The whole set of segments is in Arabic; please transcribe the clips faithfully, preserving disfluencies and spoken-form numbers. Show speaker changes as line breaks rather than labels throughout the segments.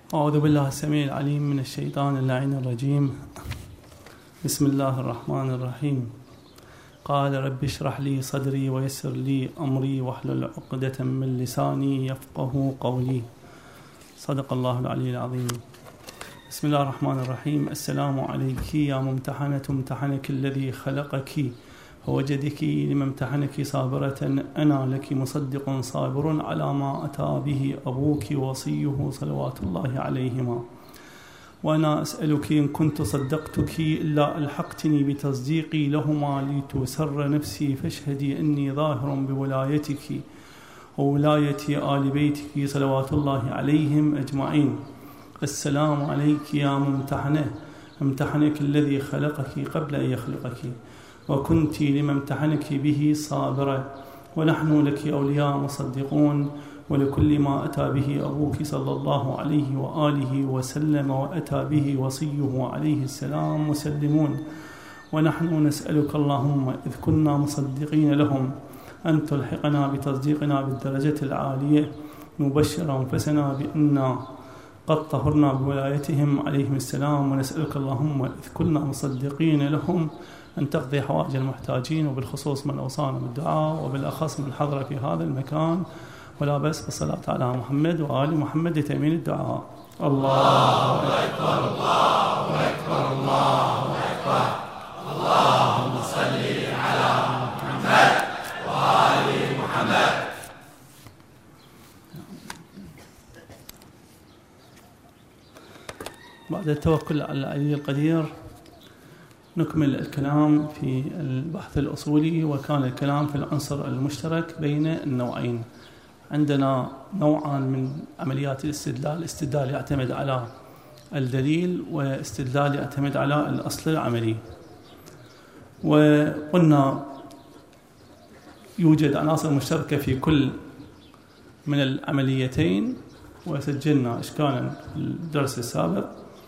أعوذ بالله السميع العليم من الشيطان اللعين الرجيم. بسم الله الرحمن الرحيم. قال رب اشرح لي صدري ويسر لي أمري واحلل عقدة من لساني يفقه قولي. صدق الله العلي العظيم. بسم الله الرحمن الرحيم. السلام عليك يا ممتحنة امتحنك الذي خلقك فوجدك لما امتحنك صابرة، أنا لك مصدق صابر على ما أتى به أبوك وصيه صلوات الله عليهما. وأنا أسألك إن كنت صدقتك إلا ألحقتني بتصديقي لهما لتسر نفسي، فاشهدي أني ظاهر بولايتك وولاية آل بيتك صلوات الله عليهم أجمعين. السلام عليك يا ممتحنة امتحنك الذي خلقك قبل أن يخلقك، وكنت لما امتحنك به صابرة، ونحن لك أولياء مصدقون، ولكل ما أتى به أبوك صلى الله عليه وآله وسلم وأتى به وصيه عليه السلام مسلمون. ونحن نسألك اللهم إذ كنا مصدقين لهم أن تلحقنا بتصديقنا بالدرجة العالية، مبشرا أنفسنا بأننا قد طهرنا بولايتهم عليهم السلام. ونسألك اللهم إذ كنا مصدقين لهم أن تقضي حوائج المحتاجين، وبالخصوص من أوصانا بالدعاء، وبالأخص من حضر في هذا المكان، ولا بس بالصلاة على محمد وآل محمد لتأمين الدعاء. الله أكبر الله أكبر الله أكبر. اللهم صل على محمد وآل محمد. بعد التوكل على العلي القدير نكمل الكلام في البحث الأصولي، وكان الكلام في العنصر المشترك بين النوعين. عندنا نوعان من عمليات الاستدلال: استدلال يعتمد على الدليل، واستدلال يعتمد على الأصل العملي. وقلنا يوجد عناصر مشتركة في كل من العمليتين، وسجلنا إشكالا في الدرس السابق،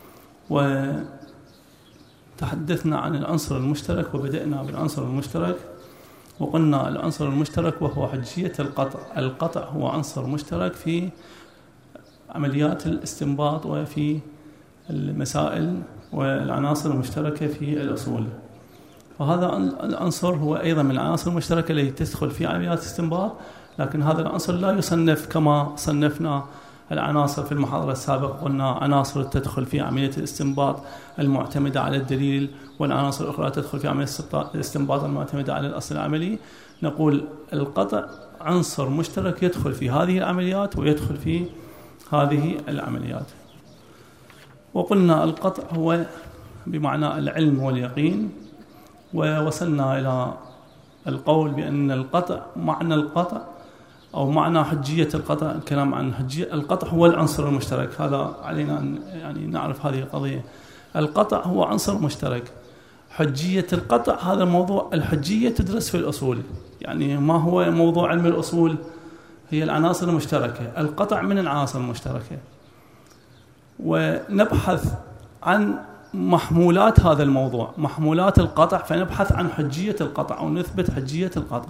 وتحدثنا عن العنصر المشترك وبدأنا بالعنصر المشترك. وقلنا العنصر المشترك وهو حجية القطع. القطع هو عنصر مشترك في عمليات الاستنباط وفي المسائل والعناصر المشتركة في الأصول. وهذا العنصر هو أيضا من العناصر المشتركة التي تدخل في عمليات الاستنباط، لكن هذا العنصر لا يصنف كما صنفنا العناصر في المحاضرة السابقة. قلنا عناصر تدخل في عملية الاستنباط المعتمدة على الدليل، والعناصر الأخرى تدخل في عملية الاستنباط المعتمدة على الأصل العملي. نقول القطع عنصر مشترك يدخل في هذه العمليات ويدخل في هذه العمليات. وقلنا القطع هو بمعنى العلم واليقين، ووصلنا إلى القول بأن القطع معنى القطع أو معنى حجية القطع. الكلام عن حجية القطع هو العنصر المشترك، هذا علينا أن يعني نعرف هذه القضية. القطع هو عنصر مشترك. حجية القطع هذا الموضوع. الحجية تدرس في الأصول، يعني ما هو موضوع علم الأصول؟ هي العناصر المشتركة. القطع من العناصر المشتركة، ونبحث عن محمولات هذا الموضوع، محمولات القطع، فنبحث عن حجية القطع أو نثبت حجية القطع.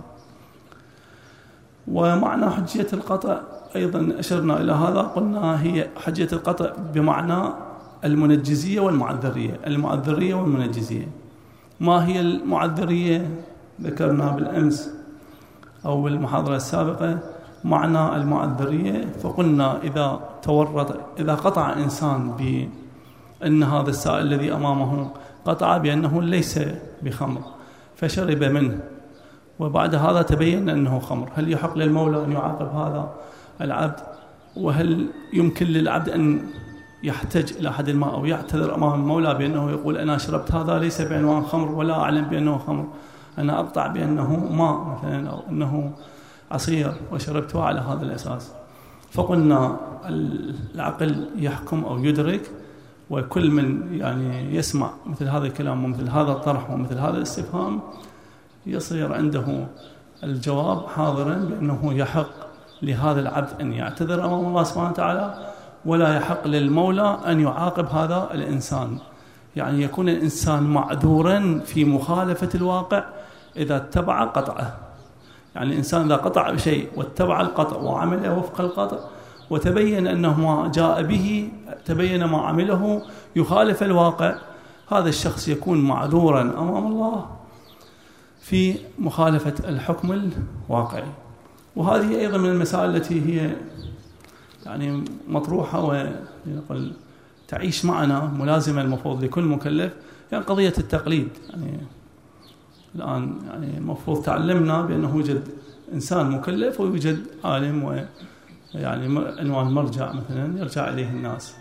ومعنى حجية القطع أيضا أشرنا إلى هذا، قلنا هي حجية القطع بمعنى المنجزية والمعذرية. المعذرية والمنجزية. ما هي المعذرية؟ ذكرنا بالأمس أو بالمحاضرة السابقة معنى المعذرية، فقلنا إذا تورط إذا قطع إنسان بأن هذا السائل الذي أمامه قطع بأنه ليس بخمر فشرب منه، وبعد هذا تبين أنه خمر، هل يحق للمولى أن يعاقب هذا العبد؟ وهل يمكن للعبد أن يحتج إلى حد ما أو يعتذر أمام المولى بأنه يقول أنا شربت هذا ليس بعنوان خمر ولا أعلم بأنه خمر، أنا أقطع بأنه ماء مثلا أو أنه عصير وشربته على هذا الأساس؟ فقلنا العقل يحكم أو يدرك، وكل من يعني يسمع مثل هذا الكلام ومثل هذا الطرح ومثل هذا الاستفهام يصير عنده الجواب حاضرا بأنه يحق لهذا العبد أن يعتذر أمام الله سبحانه وتعالى، ولا يحق للمولى أن يعاقب هذا الإنسان. يعني يكون الإنسان معذورا في مخالفة الواقع إذا اتبع قطعه. يعني الإنسان إذا قطع بشيء واتبع القطع وعمل وفق القطع وتبين أنه ما جاء به تبين ما عمله يخالف الواقع، هذا الشخص يكون معذورا أمام الله في مخالفة الحكم الواقعي. وهذه أيضا من المسائل التي هي يعني مطروحة ويقول تعيش معنا ملازمة المفروض لكل مكلف، يعني قضية التقليد. يعني الآن يعني المفروض تعلمنا بأنه يوجد إنسان مكلف ويوجد عالم ويعني عنوان مرجع مثلا يرجع إليه الناس،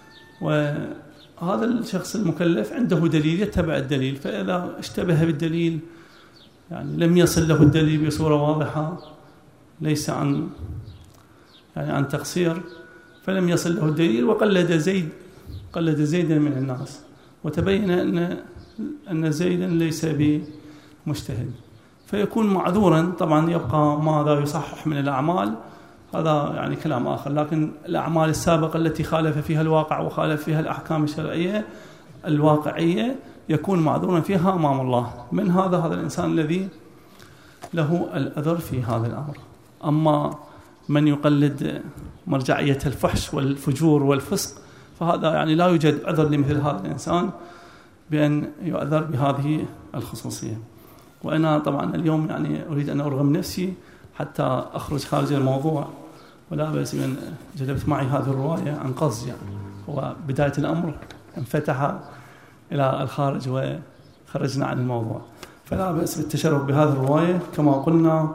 وهذا الشخص المكلف عنده دليل يتبع الدليل، فإذا اشتبه بالدليل يعني لم يصل له الدليل بصورة واضحة ليس عن يعني عن تقصير، فلم يصل له الدليل وقلد زيد قلد زيدا من الناس، وتبين أن أن زيدا ليس بمجتهد، فيكون معذورا. طبعا يبقى ماذا يصحح من الأعمال هذا يعني كلام آخر، لكن الأعمال السابقة التي خالف فيها الواقع وخالف فيها الأحكام الشرعية الواقعية يكون معذورا فيها أمام الله. من هذا هذا الإنسان الذي له الأذر في هذا الأمر. أما من يقلد مرجعية الفحش والفجور والفسق فهذا يعني لا يوجد عذر لمثل هذا الإنسان بأن يعذر بهذه الخصوصية. وأنا طبعا اليوم يعني أريد أن أرغم نفسي حتى أخرج خارج الموضوع، ولا بأس من جلبت معي هذه الرواية عن قصد، يعني هو بداية الأمر انفتح إلى الخارج وخرجنا عن الموضوع، فلا بأس بالتشرف بهذه الرواية. كما قلنا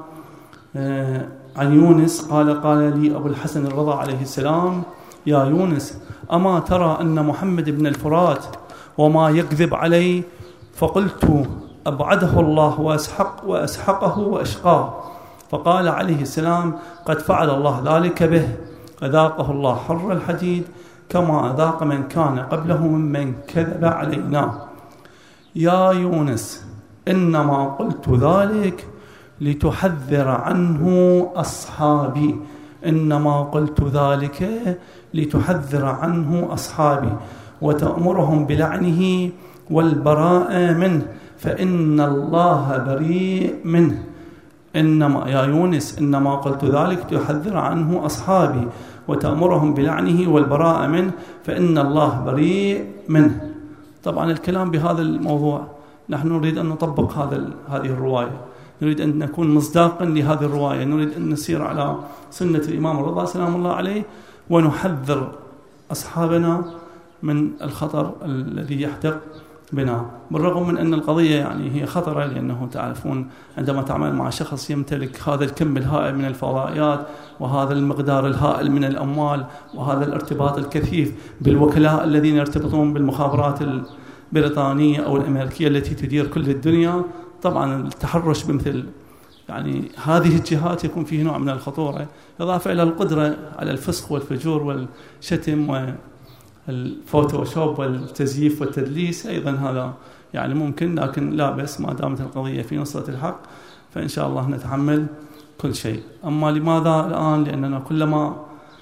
عن يونس قال قال لي أبو الحسن الرضا عليه السلام: يا يونس، أما ترى أن محمد بن الفرات وما يكذب علي؟ فقلت: أبعده الله وأسحق وأسحقه وأشقاه. فقال عليه السلام: قد فعل الله ذلك به، أذاقه الله حر الحديد كما أذاق من كان قبله ممن كذب علينا. يا يونس، إنما قلت ذلك لتحذر عنه أصحابي، إنما قلت ذلك لتحذر عنه أصحابي وتأمرهم بلعنه والبراء منه، فإن الله بريء منه. إنما يا يونس إنما قلت ذلك لتحذر عنه أصحابي وتأمرهم بلعنه والبراء منه، فإن الله بريء منه. طبعا الكلام بهذا الموضوع نحن نريد أن نطبق هذا هذه الرواية، نريد أن نكون مصداقا لهذه الرواية، نريد أن نسير على سنة الإمام الرضا سلام الله عليه ونحذر أصحابنا من الخطر الذي يحدق بنا، بالرغم من أن القضية يعني هي خطرة، لأنه تعرفون عندما تعمل مع شخص يمتلك هذا الكم الهائل من الفضائيات وهذا المقدار الهائل من الأموال وهذا الارتباط الكثيف بالوكلاء الذين يرتبطون بالمخابرات البريطانية أو الأمريكية التي تدير كل الدنيا، طبعا التحرش بمثل يعني هذه الجهات يكون فيه نوع من الخطورة، إضافة إلى القدرة على الفسق والفجور والشتم والفوتوشوب والتزييف والتدليس أيضا، هذا يعني ممكن، لكن لا بأس ما دامت القضية في نصرة الحق فإن شاء الله نتحمل كل شيء. أما لماذا الآن؟ لأننا كلما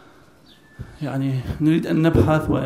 يعني نريد أن نبحث و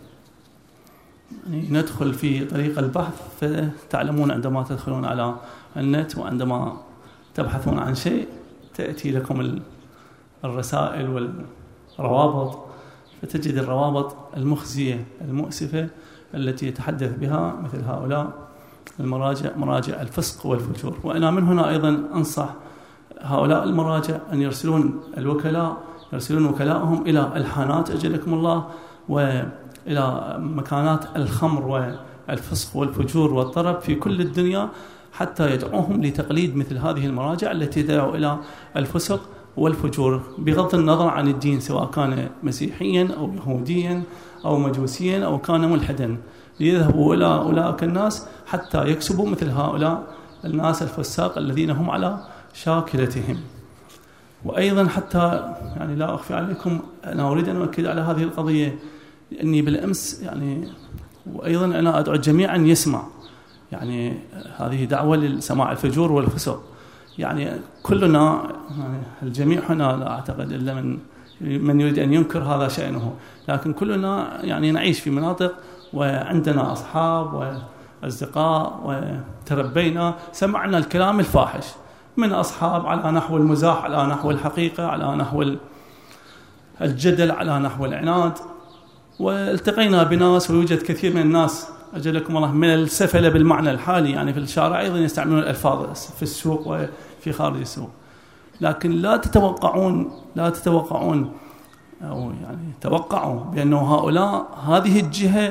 يعني ندخل في طريق البحث، فتعلمون عندما تدخلون على النت وعندما تبحثون عن شيء تأتي لكم الرسائل والروابط، فتجد الروابط المخزية المؤسفة التي يتحدث بها مثل هؤلاء المراجع، مراجع الفسق والفجور. وأنا من هنا أيضا أنصح هؤلاء المراجع أن يرسلون الوكلاء يرسلون وكلاءهم إلى الحانات أجلكم الله وإلى مكانات الخمر والفسق والفجور والطرب في كل الدنيا، حتى يدعوهم لتقليد مثل هذه المراجع التي تدعو إلى الفسق والفجور بغض النظر عن الدين، سواء كان مسيحيا أو يهوديا أو مجوسيا أو كان ملحدا، ليذهبوا إلى أولئك الناس حتى يكسبوا مثل هؤلاء الناس الفساق الذين هم على شاكلتهم. وأيضا حتى يعني لا أخفي عليكم، أنا أريد أن أؤكد على هذه القضية، لأني بالأمس يعني وأيضا أنا أدعو الجميع أن يسمع، يعني هذه دعوة للسماع الفجور والفسق، يعني كلنا يعني الجميع هنا لا أعتقد إلا من من يريد أن ينكر هذا شأنه، لكن كلنا يعني نعيش في مناطق وعندنا أصحاب وأصدقاء وتربينا سمعنا الكلام الفاحش من أصحاب على نحو المزاح، على نحو الحقيقة، على نحو الجدل على نحو العناد. والتقينا بناس، ويوجد كثير من الناس أجلكم الله من السفلة بالمعنى الحالي، يعني في الشارع أيضا يستعملون الألفاظ في السوق وفي خارج السوق، لكن لا تتوقعون لا تتوقعون أو يعني توقعوا بأنه هؤلاء هذه الجهة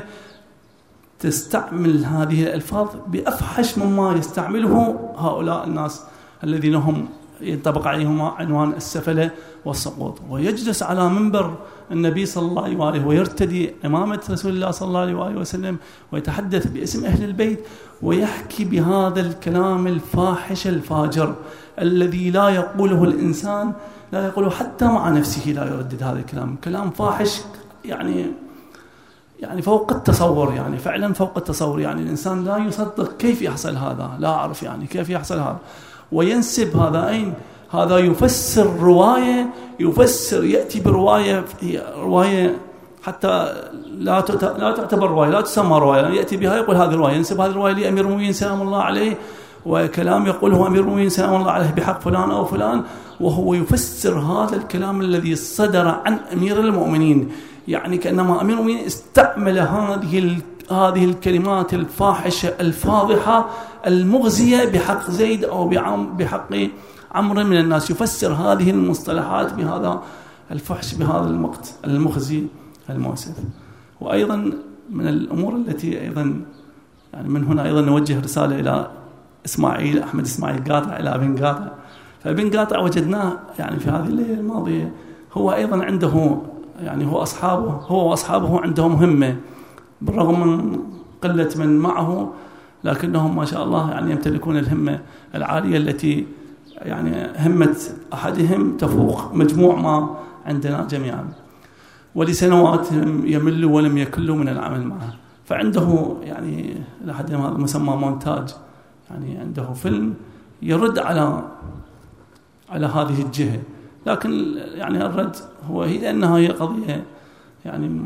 تستعمل هذه الألفاظ بأفحش مما يستعمله هؤلاء الناس الذين هم ينطبق عليهم عنوان السفلة والسقوط، ويجلس على منبر النبي صلى الله عليه وآله ويرتدي إمامة رسول الله صلى الله عليه وآله وسلم ويتحدث باسم أهل البيت ويحكي بهذا الكلام الفاحش الفاجر الذي لا يقوله الإنسان، لا يقوله حتى مع نفسه، لا يردد هذا الكلام. كلام فاحش يعني يعني فوق التصور، يعني فعلا فوق التصور، يعني الإنسان لا يصدق كيف يحصل هذا، لا أعرف يعني كيف يحصل هذا. وينسب هذا أين هذا يفسر رواية، يفسر يأتي برواية رواية حتى لا لا تعتبر رواية، لا تسمى رواية، يأتي بها يقول هذه الرواية، ينسب هذه الرواية لأمير المؤمنين سلام الله عليه، وكلام يقوله أمير المؤمنين سلام الله عليه بحق فلان أو فلان، وهو يفسر هذا الكلام الذي صدر عن أمير المؤمنين، يعني كأنما أمير المؤمنين استعمل هذه هذه الكلمات الفاحشة الفاضحة المغزية بحق زيد أو بحق عمرو من الناس، يفسر هذه المصطلحات بهذا الفحش، بهذا المقت المخزي المؤسف. وأيضا من الأمور التي أيضا يعني من هنا أيضا نوجه رسالة إلى إسماعيل أحمد إسماعيل قاطع، إلى ابن قاطع. فابن قاطع وجدناه يعني في هذه الليلة الماضية هو أيضا عنده يعني هو أصحابه هو وأصحابه عندهم همة بالرغم من قلة من معه، لكنهم ما شاء الله يعني يمتلكون الهمة العالية التي يعني همة أحدهم تفوق مجموع ما عندنا جميعا. ولسنوات يملوا ولم يكلوا من العمل معه، فعنده يعني لحد هذا مسمى مونتاج، يعني عنده فيلم يرد على على هذه الجهة، لكن يعني الرد هو هي لأنها هي قضية يعني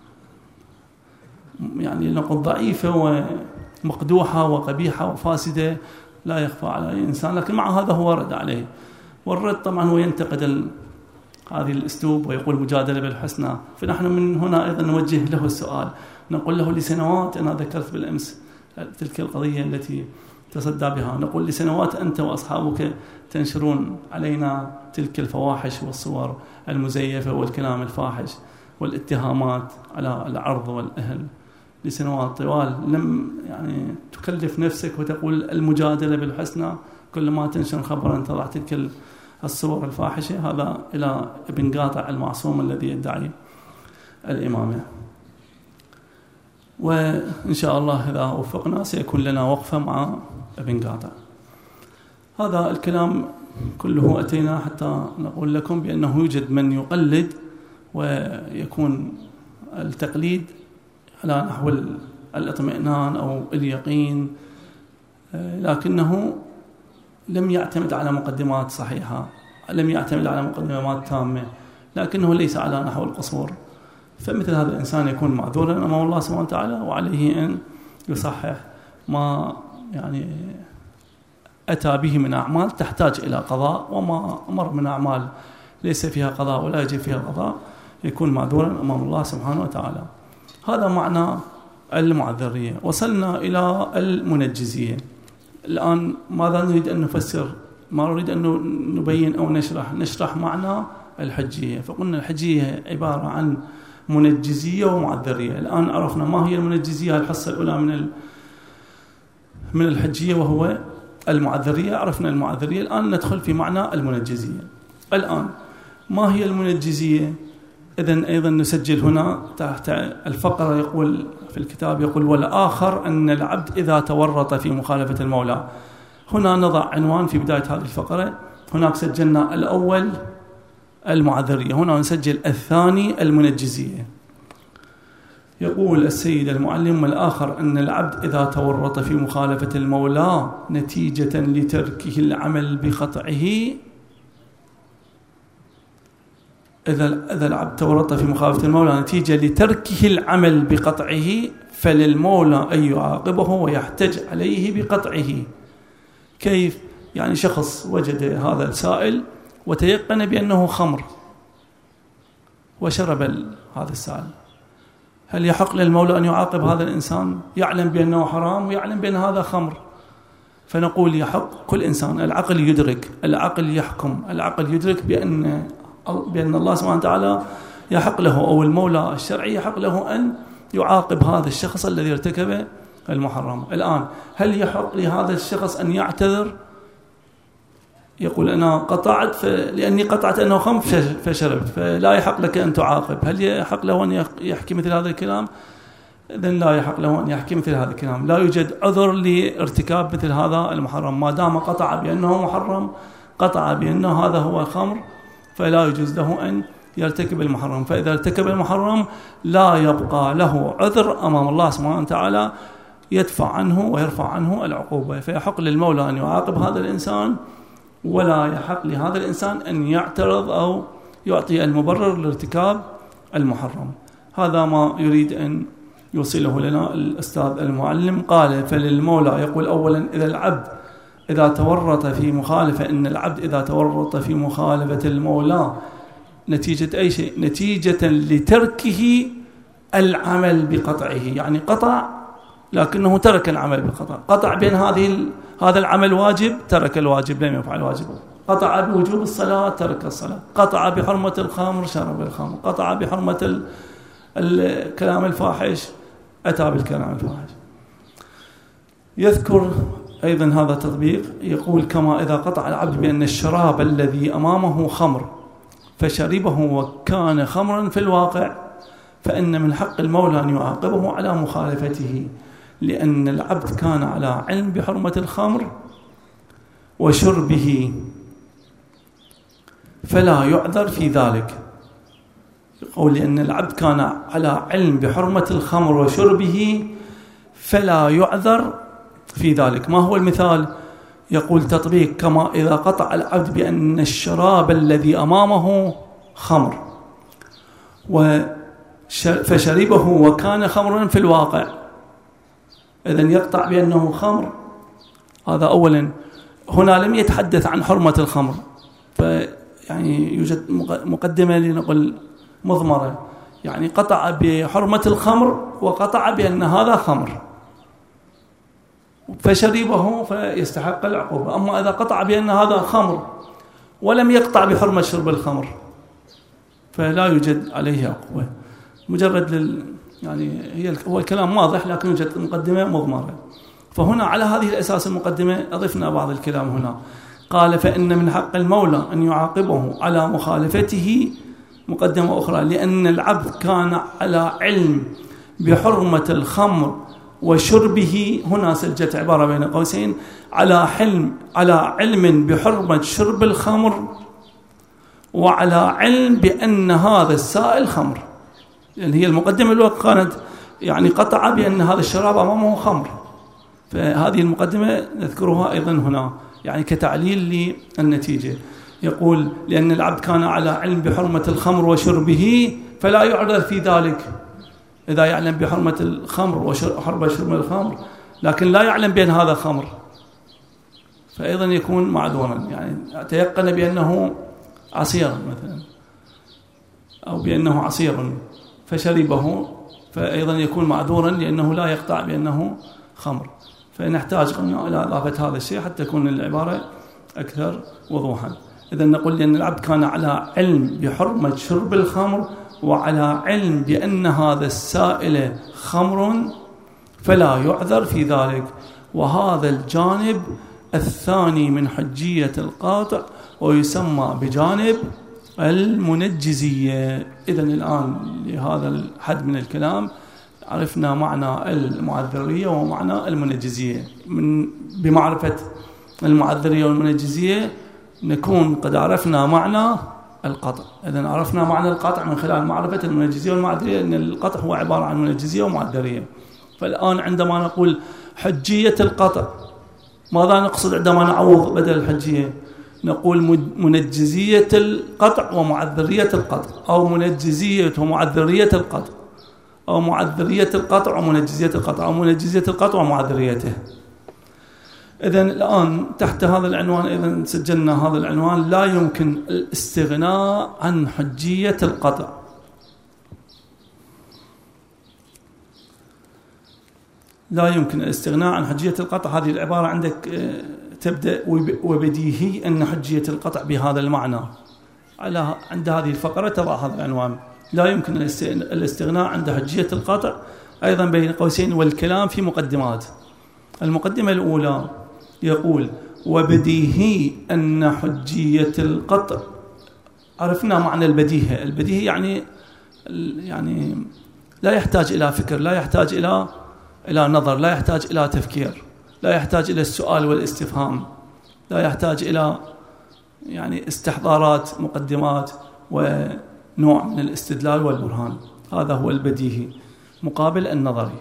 يعني نقول ضعيفة ومقدوحة وقبيحة وفاسدة لا يخفى على أي إنسان، لكن مع هذا هو رد عليه. والرد طبعا هو ينتقد هذه الأسلوب ويقول مجادلة بالحسنى. فنحن من هنا أيضا نوجه له السؤال، نقول له لسنوات، أنا ذكرت بالأمس تلك القضية التي تصدى بها، نقول لسنوات أنت وأصحابك تنشرون علينا تلك الفواحش والصور المزيفة والكلام الفاحش والاتهامات على العرض والأهل لسنوات طوال، لم يعني تكلف نفسك وتقول المجادلة بالحسنى كل ما تنشر خبرا تضع تلك الصور الفاحشة. هذا إلى ابن قاطع المعصوم الذي يدعي الإمامة. وإن شاء الله إذا وفقنا سيكون لنا وقفة مع ابن قاطع. هذا الكلام كله أتينا حتى نقول لكم بأنه يوجد من يقلد ويكون التقليد على نحو الاطمئنان أو اليقين، لكنه لم يعتمد على مقدمات صحيحة، لم يعتمد على مقدمات تامة، لكنه ليس على نحو القصور. فمثل هذا الإنسان يكون معذورا أمام الله سبحانه وتعالى، وعليه أن يصحح ما يعني أتى به من أعمال تحتاج إلى قضاء، وما أمر من أعمال ليس فيها قضاء ولا يجب فيها قضاء يكون معذورا أمام الله سبحانه وتعالى. هذا معنى المعذرية. وصلنا إلى المنجزية. الآن ماذا نريد أن نفسر؟ ما نريد أن نبين أو نشرح نشرح معنى الحجية. فقلنا الحجية عبارة عن منجزية ومعذرية. الآن عرفنا ما هي المنجزية، الحصة الأولى من من الحجية وهو المعذرية، عرفنا المعذرية. الآن ندخل في معنى المنجزية. الآن ما هي المنجزية؟ إذن أيضا نسجل هنا تحت الفقرة، يقول في الكتاب يقول والآخر أن العبد إذا تورط في مخالفة المولى. هنا نضع عنوان في بداية هذه الفقرة، هناك سجلنا الأول المعذرية، هنا نسجل الثاني المنجزية. يقول السيد المعلم والآخر أن العبد إذا تورط في مخالفة المولى نتيجة لتركه العمل بقطعه، إذا إذا العبد تورط في مخالفة المولى نتيجة لتركه العمل بقطعه فللمولى أن يعاقبه ويحتج عليه بقطعه. كيف؟ يعني شخص وجد هذا السائل وتيقن بأنه خمر، وشرب هذا السائل، هل يحق للمولى أن يعاقب هذا الإنسان؟ يعلم بأنه حرام ويعلم بأن هذا خمر. فنقول يحق كل إنسان، العقل يدرك، العقل يحكم، العقل يدرك بأن بأن الله سبحانه وتعالى يحق له، أو المولى الشرعي يحق له أن يعاقب هذا الشخص الذي ارتكب المحرم. الآن هل يحق لهذا الشخص أن يعتذر؟ يقول أنا قطعت لأني قطعت أنه خمر فشربت، فلا يحق لك أن تعاقب. هل يحق له أن يحكي مثل هذا الكلام؟ إذن لا يحق له أن يحكي مثل هذا الكلام. لا يوجد عذر لارتكاب مثل هذا المحرم، ما دام قطع بأنه محرم، قطع بأنه هذا هو خمر، فلا يجوز له أن يرتكب المحرم. فإذا ارتكب المحرم لا يبقى له عذر أمام الله سبحانه وتعالى يدفع عنه ويرفع عنه العقوبة. فيحق للمولى أن يعاقب هذا الإنسان، ولا يحق لهذا الإنسان أن يعترض أو يعطي المبرر لارتكاب المحرم. هذا ما يريد أن يوصله لنا الأستاذ المعلم. قال فللمولى، يقول أولا إذا العبد إذا تورط في مخالفة، إن العبد إذا تورط في مخالفة المولى نتيجة أي شيء، نتيجة لتركه العمل بقطعه، يعني قطع لكنه ترك العمل بالقطع، قطع بين هذه هذا العمل واجب ترك الواجب لم يفعل واجب، قطع بوجوب الصلاة ترك الصلاة، قطع بحرمة الخمر شرب الخمر، قطع بحرمة الكلام الفاحش أتى بالكلام الفاحش. يذكر أيضا هذا التطبيق، يقول كما إذا قطع العبد بأن الشراب الذي أمامه خمر فشربه وكان خمرا في الواقع، فإن من حق المولى أن يعاقبه على مخالفته، لأن العبد كان على علم بحرمة الخمر وشربه فلا يعذر في ذلك. يقول لأن العبد كان على علم بحرمة الخمر وشربه فلا يعذر في ذلك. ما هو المثال؟ يقول تطبيق كما إذا قطع العبد بأن الشراب الذي أمامه خمر فشربه وكان خمرا في الواقع، إذن يقطع بأنه خمر. هذا أولا، هنا لم يتحدث عن حرمة الخمر، فيعني يوجد مقدمة لنقول مضمرة، يعني قطع بحرمة الخمر وقطع بأن هذا خمر فشربه فيستحق العقوبة. أما إذا قطع بأن هذا خمر ولم يقطع بحرمة شرب الخمر فلا يوجد عليه عقوبة. مجرد لل يعني هي هو الكلام واضح، لكن يوجد مقدمة مضمرة. فهنا على هذه الأساس المقدمة أضفنا بعض الكلام هنا. قال فإن من حق المولى أن يعاقبه على مخالفته، مقدمة أخرى، لأن العبد كان على علم بحرمة الخمر وشربه، هنا سجلت عبارة بين قوسين، على حلم على علم بحرمة شرب الخمر وعلى علم بأن هذا السائل خمر. لأن هي المقدمة الوقت كانت يعني قطع بأن هذا الشراب أمامه خمر، فهذه المقدمة نذكرها أيضا هنا يعني كتعليل للنتيجة. يقول لأن العبد كان على علم بحرمة الخمر وشربه فلا يعذر في ذلك. إذا يعلم بحرمة الخمر وحرمة شرب الخمر لكن لا يعلم بأن هذا خمر فأيضا يكون معذورا، يعني تيقن بأنه عصير مثلا أو بأنه عصير فشربه فأيضا يكون معذورا لأنه لا يقطع بأنه خمر. فنحتاج إلى إضافة هذا الشيء حتى تكون العبارة أكثر وضوحا. إذا نقول لأن العبد كان على علم بحرمة شرب الخمر وعلى علم بأن هذا السائل خمر فلا يعذر في ذلك. وهذا الجانب الثاني من حجية القاطع ويسمى بجانب المنجزية. إذن الآن لهذا الحد من الكلام عرفنا معنى المعذرية ومعنى المنجزية. من بمعرفة المعذرية والمنجزية نكون قد عرفنا معنى القطع. إذن عرفنا معنى القطع من خلال معرفة المنجزية والمعذرية، أن القطع هو عبارة عن منجزية ومعذرية. فالآن عندما نقول حجية القطع ماذا نقصد عندما نعوض بدل الحجية؟ نقول منجزية القطع ومعذرية القطع، أو منجزية ومعذرية القطع، أو معذرية القطع ومنجزية القطع، أو منجزية القطع ومعذريته. إذن الآن تحت هذا العنوان إذن سجلنا هذا العنوان: لا يمكن الاستغناء عن حجية القطع لا يمكن الاستغناء عن حجية القطع. هذه العبارة عندك تبدأ وبديهي أن حجية القطع بهذا المعنى. على عند هذه الفقرة تضع هذا العنوان: لا يمكن الاستغناء عند حجية القطع، أيضا بين قوسين والكلام في مقدمات. المقدمة الأولى يقول: وبديهي أن حجية القطع. عرفنا معنى البديهة. البديهة يعني يعني لا يحتاج إلى فكر، لا يحتاج إلى إلى نظر، لا يحتاج إلى تفكير، لا يحتاج إلى السؤال والاستفهام، لا يحتاج إلى يعني استحضارات مقدمات ونوع من الاستدلال والبرهان. هذا هو البديهي مقابل النظري.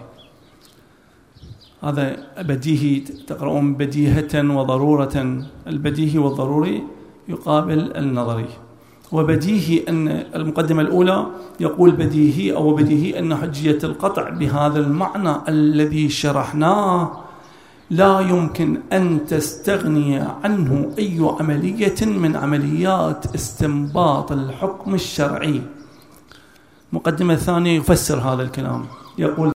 هذا بديهي، تقرؤون بديهة وضرورة. البديهي والضروري يقابل النظري. وبديهي أن المقدمة الأولى يقول بديهي أو بديهي أن حجية القطع بهذا المعنى الذي شرحناه لا يمكن أن تستغني عنه أي عملية من عمليات استنباط الحكم الشرعي. مقدمة الثانية يفسر هذا الكلام، يقول: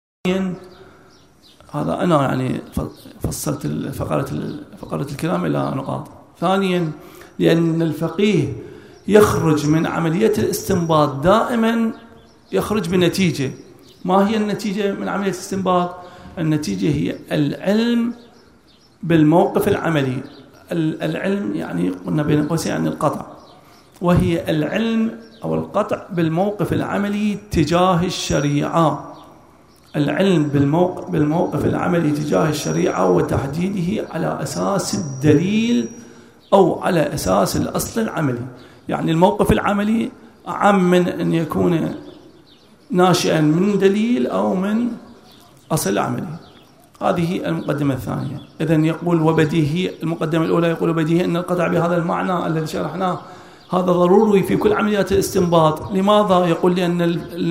هذا أنا يعني فصلت فقرة فقرة الكلام إلى نقاط. ثانيا، لأن الفقيه يخرج من عملية الاستنباط دائما يخرج بنتيجة. ما هي النتيجة من عملية الاستنباط؟ النتيجة هي العلم بالموقف العملي. العلم يعني قلنا بين قوسين عن القطع، وهي العلم أو القطع بالموقف العملي تجاه الشريعة. العلم بالموقف, بالموقف العملي تجاه الشريعة وتحديده على أساس الدليل أو على أساس الأصل العملي. يعني الموقف العملي أعم من أن يكون ناشئا من دليل أو من أصل عملي. هذه المقدمة الثانية. إذن يقول وبديهي، المقدمة الأولى يقول بديهي أن القطع بهذا المعنى الذي شرحناه هذا ضروري في كل عمليات الاستنباط. لماذا؟ يقول لأن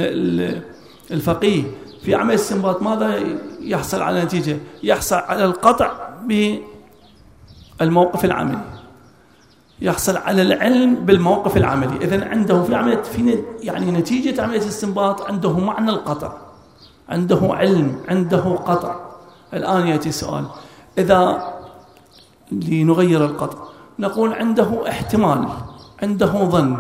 الفقيه في عمل الاستنباط ماذا يحصل على نتيجة؟ يحصل على القطع بالموقف العملي، يحصل على العلم بالموقف العملي. إذن عنده في عملية في يعني نتيجة عملية الاستنباط عنده معنى القطع، عنده علم، عنده قطع. الآن يأتي السؤال: إذا لنغير القطع نقول عنده احتمال، عنده ظن.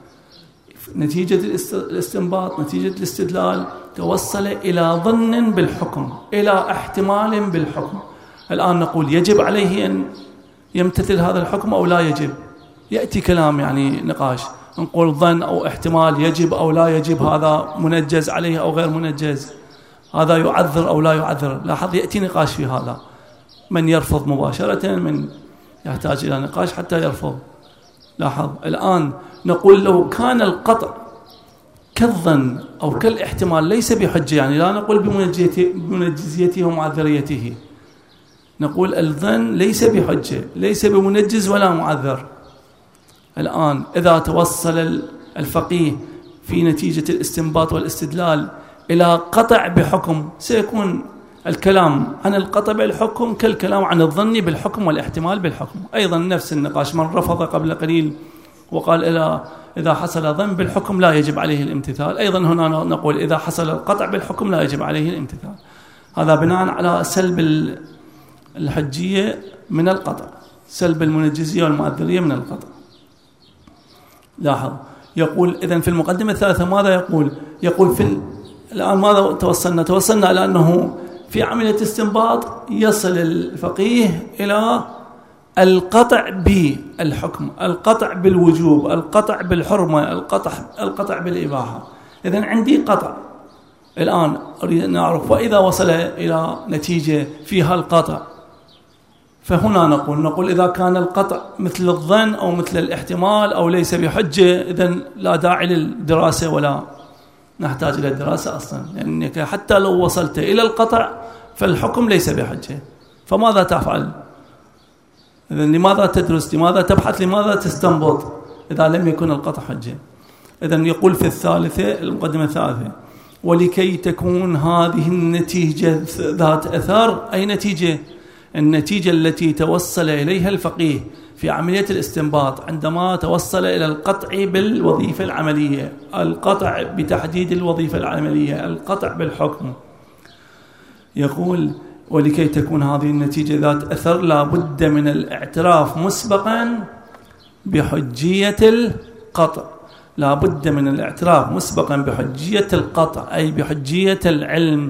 نتيجة الاستنباط، نتيجة الاستدلال توصل إلى ظن بالحكم، إلى احتمال بالحكم. الآن نقول يجب عليه أن يمتثل هذا الحكم أو لا يجب؟ يأتي كلام يعني نقاش، نقول ظن أو احتمال، يجب أو لا يجب، هذا منجز عليه أو غير منجز، هذا يعذر أو لا يعذر. لاحظ يأتي نقاش في هذا، من يرفض مباشرة، من يحتاج إلى نقاش حتى يرفض. لاحظ الآن نقول لو كان القطع كالظن أو كالاحتمال ليس بحجة، يعني لا نقول بمنجزيته ومعذريته، نقول الظن ليس بحجة، ليس بمنجز ولا معذر. الآن إذا توصل الفقيه في نتيجة الاستنباط والاستدلال إلى قطع بحكم، سيكون الكلام عن القطع بالحكم كالكلام عن الظن بالحكم والاحتمال بالحكم. أيضا نفس النقاش، من رفض قبل قليل وقال إلى إذا حصل ظن بالحكم لا يجب عليه الامتثال، أيضا هنا نقول إذا حصل القطع بالحكم لا يجب عليه الامتثال. هذا بناء على سلب الحجية من القطع، سلب المنجزية والمؤثرية من القطع. لاحظ يقول إذن في المقدمة الثالثة ماذا يقول؟ يقول في الآن ماذا توصلنا؟ توصلنا إلى أنه في عملية استنباط يصل الفقيه إلى القطع بالحكم، القطع بالوجوب، القطع بالحرمة، القطع القطع بالإباحة. إذن عندي قطع، الآن أريد أن أعرف وإذا وصل إلى نتيجة فيها القطع، فهنا نقول نقول إذا كان القطع مثل الظن أو مثل الاحتمال أو ليس بحجة، إذن لا داعي للدراسة ولا نحتاج إلى الدراسة أصلا، لأنك يعني حتى لو وصلت إلى القطع فالحكم ليس بحجة، فماذا تفعل؟ إذن لماذا تدرس؟ لماذا تبحث؟ لماذا تستنبط إذا لم يكن القطع حجة؟ إذن يقول في الثالثة، المقدمة الثالثة: ولكي تكون هذه النتيجة ذات أثر. أي نتيجة؟ النتيجة التي توصل إليها الفقيه في عملية الاستنباط عندما توصل إلى القطع بالوظيفة العملية، القطع بتحديد الوظيفة العملية، القطع بالحكم. يقول ولكي تكون هذه النتيجة ذات أثر لا بد من الاعتراف مسبقا بحجية القطع. لا بد من الاعتراف مسبقا بحجية القطع، أي بحجية العلم.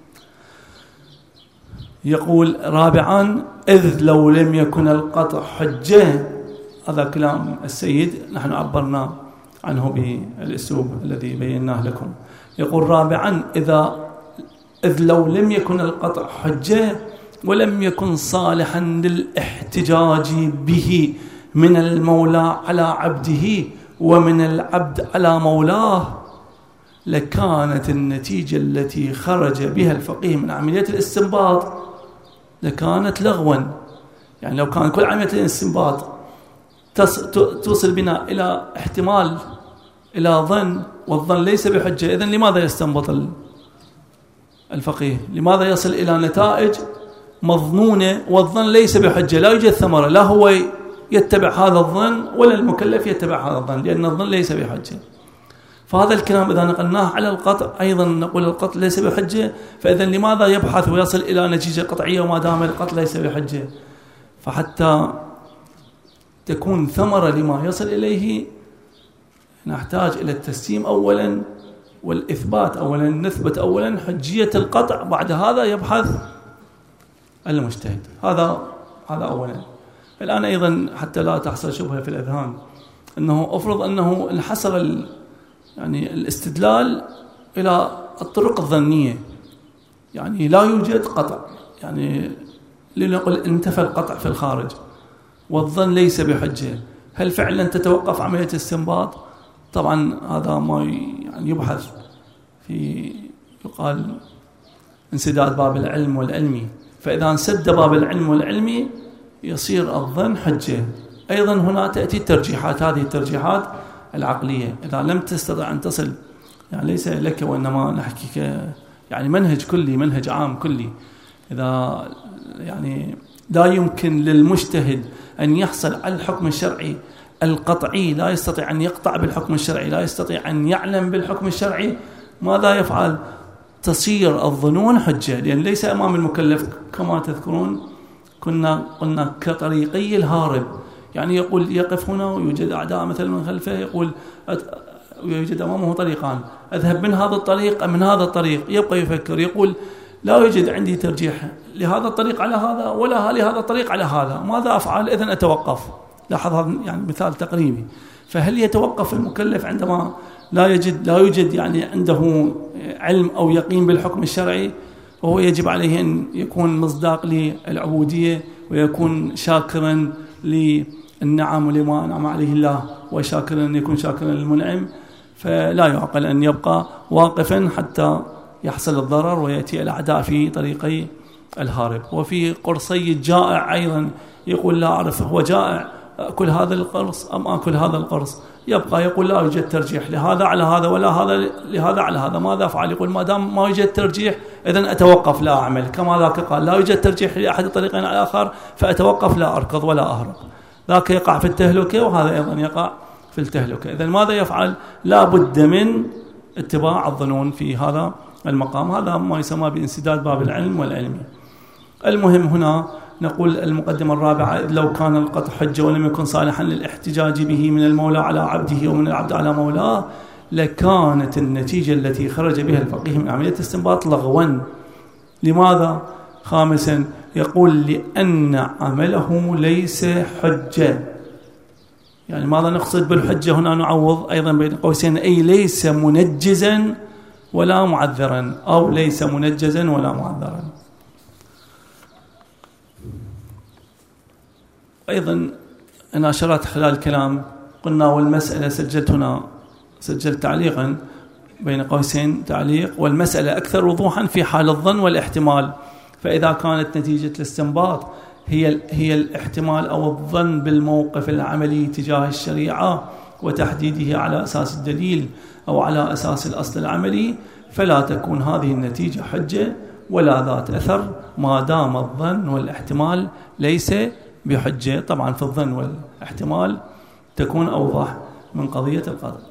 يقول رابعا: إذ لو لم يكن القطع حجة. هذا كلام السيد، نحن عبرنا عنه بالأسلوب الذي بيناه لكم. يقول رابعا: إذا إذ لو لم يكن القطع حجة ولم يكن صالحا للاحتجاج به من المولى على عبده ومن العبد على مولاه، لكانت النتيجة التي خرج بها الفقيه من عملية الاستنباط لكانت لغوا. يعني لو كان كل عملية الاستنباط توصل بنا إلى احتمال، إلى ظن، والظن ليس بحجة، إذن لماذا يستنبط الفقيه؟ لماذا يصل إلى نتائج مظنونة والظن ليس بحجة؟ لا يوجد ثمرة، لا هو يتبع هذا الظن ولا المكلف يتبع هذا الظن، لأن الظن ليس بحجة. فهذا الكلام إذا نقلناه على القطع أيضا نقول القطع ليس بحجة، فإذا لماذا يبحث ويصل إلى نتيجة قطعية وما دام القطع ليس بحجة؟ فحتى تكون ثمرة لما يصل إليه نحتاج إلى التسليم أولا والإثبات أولا، نثبت أولا حجية القطع، بعد هذا يبحث المجتهد. هذا هذا أولا. الآن أيضا حتى لا تحصل شبهة في الأذهان، أنه أفرض أنه انحصر يعني الاستدلال إلى الطرق الظنية، يعني لا يوجد قطع، يعني لنقل انتفى القطع في الخارج والظن ليس بحجة، هل فعلا تتوقف عملية الاستنباط؟ طبعا هذا ما يعني يبحث في، يقال انسداد باب العلم والعلمي، فإذا انسد باب العلم والعلمي يصير الظن حجة. أيضا هنا تأتي الترجيحات، هذه الترجيحات العقلية، إذا لم تستطع أن تصل، يعني ليس لك وإنما نحكي يعني منهج كلي، منهج عام كلي، إذا يعني لا يمكن للمجتهد أن يحصل على الحكم الشرعي القطعي، لا يستطيع أن يقطع بالحكم الشرعي، لا يستطيع أن يعلم بالحكم الشرعي، ماذا يفعل؟ تصير الظنون حجة، لأن ليس أمام المكلف كما تذكرون كنا قلنا كطريقي الهارب، يعني يقول يقف هنا ويوجد أعداء مثلا من خلفه، يقول يوجد أمامه طريقان، أذهب من هذا الطريق أم من هذا الطريق، يبقى يفكر، يقول لا يوجد عندي ترجيح لهذا الطريق على هذا ولا لهذا الطريق على هذا، ماذا أفعل؟ إذن أتوقف. لاحظ هذا يعني مثال تقريبي. فهل يتوقف المكلف عندما لا يجد لا يوجد يعني عنده علم أو يقين بالحكم الشرعي؟ وهو يجب عليه أن يكون مصداق للعبودية ويكون شاكرا للنعم ولما أنعم عليه الله، وشاكرا أن يكون شاكرا للمنعم، فلا يعقل أن يبقى واقفا حتى يحصل الضرر ويأتي الأعداء في طريقي الهارب. وفي قرصي الجائع أيضا يقول لا أعرف هو جائع أكل هذا القرص أم أكل هذا القرص، يبقى يقول لا يوجد ترجيح لهذا على هذا ولا هذا لهذا على هذا، ماذا أفعل؟ يقول ما دام ما يوجد ترجيح إذن أتوقف لا أعمل، كما ذاك قال لا يوجد ترجيح لأحد الطريقين على الآخر فأتوقف لا أركض ولا أهرب، ذاك يقع في التهلكة وهذا أيضا يقع في التهلكة. إذن ماذا يفعل؟ لا بد من اتباع الظنون في هذا المقام، هذا ما يسمى بانسداد باب العلم والعلمي. المهم هنا نقول المقدمة الرابعة: لو كان القطع حجة ولم يكن صالحا للاحتجاج به من المولى على عبده ومن العبد على مولاه، لكانت النتيجة التي خرج بها الفقيه من عملية الاستنباط لغوا. لماذا؟ خامسا يقول لأن عمله ليس حجة. يعني ماذا نقصد بالحجة هنا؟ نعوض أيضا بين قوسين، أي ليس منجزا ولا معذرا، أو ليس منجزا ولا معذرا. أيضا أنا أشرت خلال الكلام قلنا والمسألة، سجلت هنا سجلت تعليقا بين قوسين تعليق، والمسألة أكثر وضوحا في حال الظن والاحتمال. فإذا كانت نتيجة الاستنباط هي هي الاحتمال أو الظن بالموقف العملي تجاه الشريعة وتحديده على أساس الدليل أو على أساس الأصل العملي، فلا تكون هذه النتيجة حجة ولا ذات أثر ما دام الظن والاحتمال ليس بحجة. طبعا في الظن والاحتمال تكون أوضح من قضية القدر.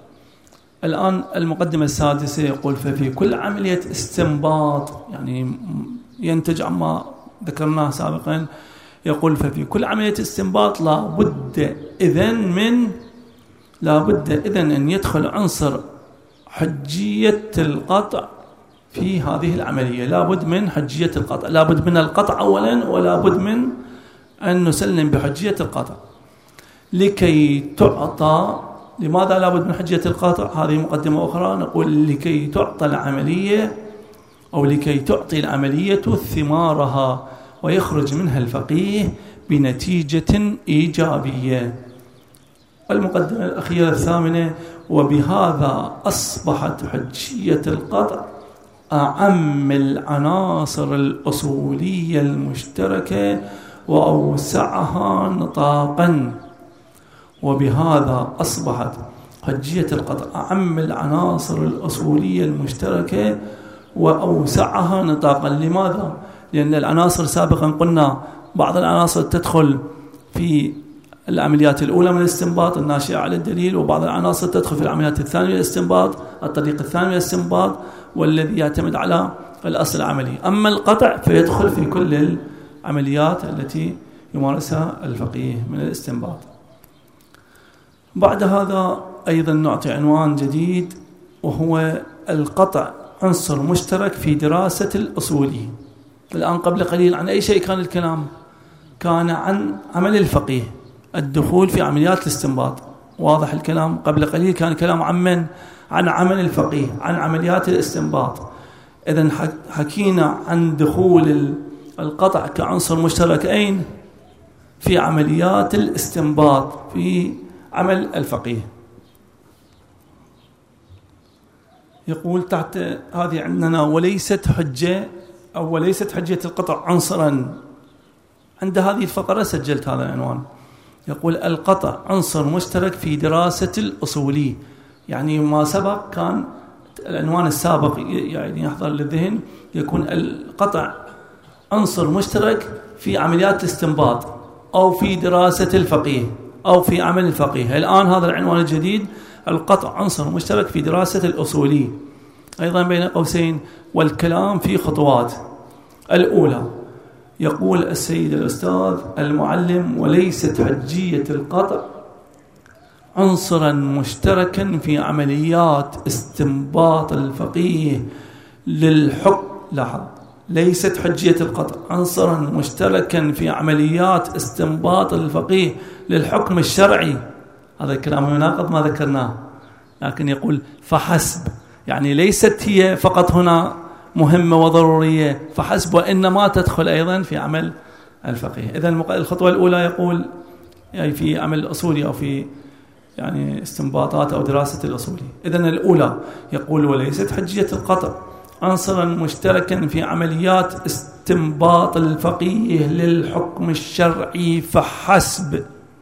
الآن المقدمة السادسة يقول: ففي كل عملية استنباط، يعني ينتج عما ذكرناه سابقا. يقول ففي كل عملية استنباط لا بد إذن من لا بد إذن أن يدخل عنصر حجية القطع في هذه العملية. لا بد من حجية القطع، لا بد من القطع أولا، ولا بد من أن نسلم بحجية القطع لكي تعطى. لماذا لا بد من حجية القطع؟ هذه مقدمة أخرى. نقول لكي تعطى العملية أو لكي تعطي العملية ثمارها ويخرج منها الفقيه بنتيجة إيجابية. المقدمة الأخيرة الثامنة: وبهذا أصبحت حجية القطع أعم العناصر الأصولية المشتركة وأوسعها نطاقا. وبهذا أصبحت حجية القطع أعم العناصر الأصولية المشتركة وأوسعها نطاقا. لماذا؟ لأن العناصر سابقا قلنا بعض العناصر تدخل في العمليات الأولى من الاستنباط الناشئة على الدليل، وبعض العناصر تدخل في العمليات الثانية من الاستنباط، الطريق الثاني من الاستنباط والذي يعتمد على الأصل العملي. أما القطع فيدخل في كل العمليات التي يمارسها الفقيه من الاستنباط. بعد هذا أيضا نعطي عنوان جديد، وهو القطع عنصر مشترك في دراسة الأصولي. الآن قبل قليل عن أي شيء كان الكلام؟ كان عن عمل الفقيه، الدخول في عمليات الاستنباط. واضح الكلام؟ قبل قليل كان الكلام عن من؟ عن عمل الفقيه، عن عمليات الاستنباط. إذن حكينا عن دخول القطع كعنصر مشترك أين؟ في عمليات الاستنباط، في عمل الفقيه. يقول تحت هذه عندنا: وليست حجة أو وليست حجية القطع عنصرا. عند هذه الفقرة سجلت هذا العنوان. يقول القطع عنصر مشترك في دراسة الأصولي. يعني ما سبق كان العنوان السابق يعني يحضر للذهن، يكون القطع عنصر مشترك في عمليات الاستنباط أو في دراسة الفقيه أو في عمل الفقيه. الآن هذا العنوان الجديد: القطع عنصر مشترك في دراسة الأصولي. أيضا بين قوسين: والكلام في خطوات. الأولى، يقول السيد الأستاذ المعلم: وليست حجية القطع عنصرا مشتركا في عمليات استنباط الفقيه للحكم. لاحظ، ليست حجية القطع عنصرا مشتركا في عمليات استنباط الفقيه للحكم الشرعي. هذا الكلام يناقض ما ذكرناه، لكن يقول فحسب، يعني ليست هي فقط هنا مهمة وضرورية فحسب، وإنما تدخل أيضا في عمل الفقيه. إذن الخطوة الأولى يقول يعني في عمل الأصولي أو في يعني استنباطات أو دراسة الأصولي. إذن الأولى يقول: وليست حجية القطع عنصرا مشتركا في عمليات استنباط الفقيه للحكم الشرعي فحسب.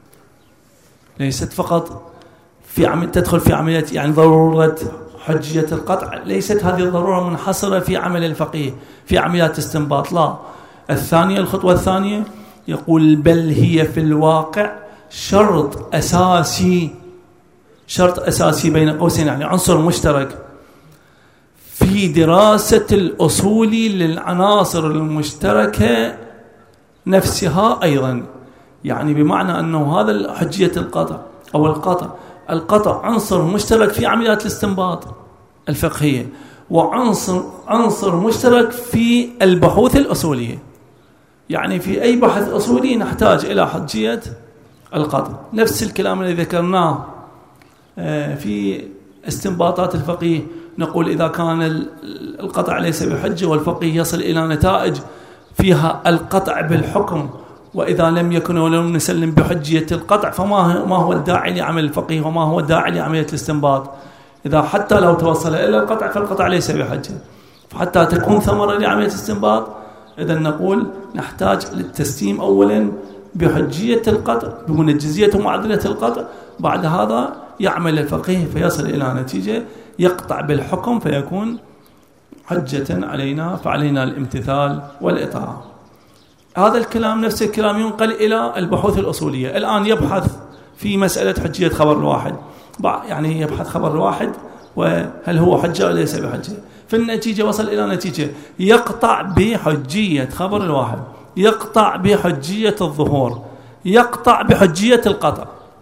ليست فقط في عمل تدخل في عمليات يعني ضرورة حجية القطع، ليست هذه الضرورة منحصرة في عمل الفقيه في عمليات استنباط، لا. الثانية، الخطوة الثانية يقول: بل هي في الواقع شرط أساسي، شرط أساسي بين قوسين يعني عنصر مشترك في دراسة الأصول للعناصر المشتركة نفسها أيضا. يعني بمعنى أنه هذا حجية القطع أو القطع القطع عنصر مشترك في عمليات الاستنباط الفقهية، وعنصر عنصر مشترك في البحوث الأصولية. يعني في أي بحث أصولي نحتاج إلى حجية القطع. نفس الكلام الذي ذكرناه في استنباطات الفقيه، نقول إذا كان القطع ليس بحجة والفقيه يصل إلى نتائج فيها القطع بالحكم، وإذا لم يكن ولم نسلم بحجية القطع فما ما هو الداعي لعمل الفقيه وما هو الداعي لعملية الاستنباط. إذا حتى لو توصل إلى القطع فالقطع ليس بحجة، فحتى تكون ثمرة لعملية الاستنباط إذا نقول نحتاج للتسليم أولا بحجية القطع بمنجزية ومعدلة القطع. بعد هذا يعمل الفقيه فيصل إلى نتيجة يقطع بالحكم فيكون حجة علينا، فعلينا الامتثال والإطاعة. هذا الكلام نفس الكلام ينقل إلى البحوث الأصولية. الآن يبحث في مسألة حجية خبر الواحد، يعني يبحث خبر الواحد وهل هو حجة أو ليس بحجة. في النتيجة وصل إلى نتيجة يقطع بحجية خبر الواحد، يقطع بحجية الظهور، يقطع بحجية القطع.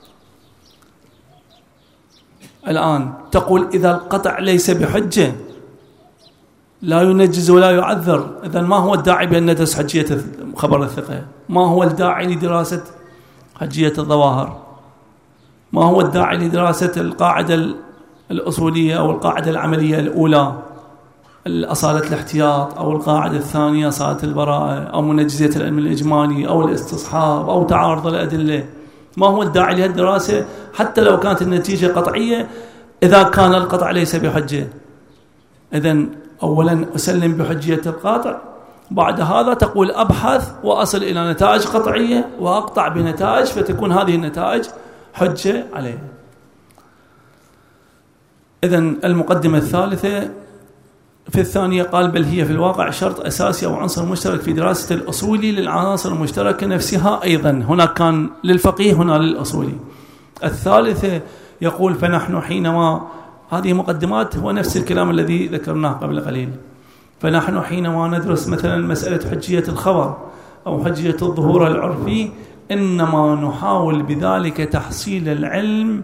الآن تقول إذا القطع ليس بحجة لا ينجز ولا يعذر، إذن ما هو الداعي بأن ندرس حجية خبر الثقة؟ ما هو الداعي لدراسة حجية الظواهر؟ ما هو الداعي لدراسة القاعدة الأصولية أو القاعدة العملية الأولى أصالة الاحتياط، أو القاعدة الثانية أصالة البراءة، أو منجزية العلم الإجمالي، أو الاستصحاب، أو تعارض الأدلة؟ ما هو الداعي لهالدراسة حتى لو كانت النتيجة قطعية إذا كان القطع ليس بحجة؟ إذن أولا أسلم بحجية القاطع، بعد هذا تقول أبحث وأصل إلى نتائج قطعية وأقطع بنتائج فتكون هذه النتائج حجة عليه. إذن المقدمة الثالثة في الثانية قال بل هي في الواقع شرط أساسي أو عنصر مشترك في دراسة الأصولي للعناصر المشتركة نفسها أيضا. هنا كان للفقيه هنا للأصولي. الثالثة يقول فنحن حينما، هذه مقدمات هو نفس الكلام الذي ذكرناه قبل قليل، فنحن حينما ندرس مثلا مسألة حجية الخبر أو حجية الظهور العرفي إنما نحاول بذلك تحصيل العلم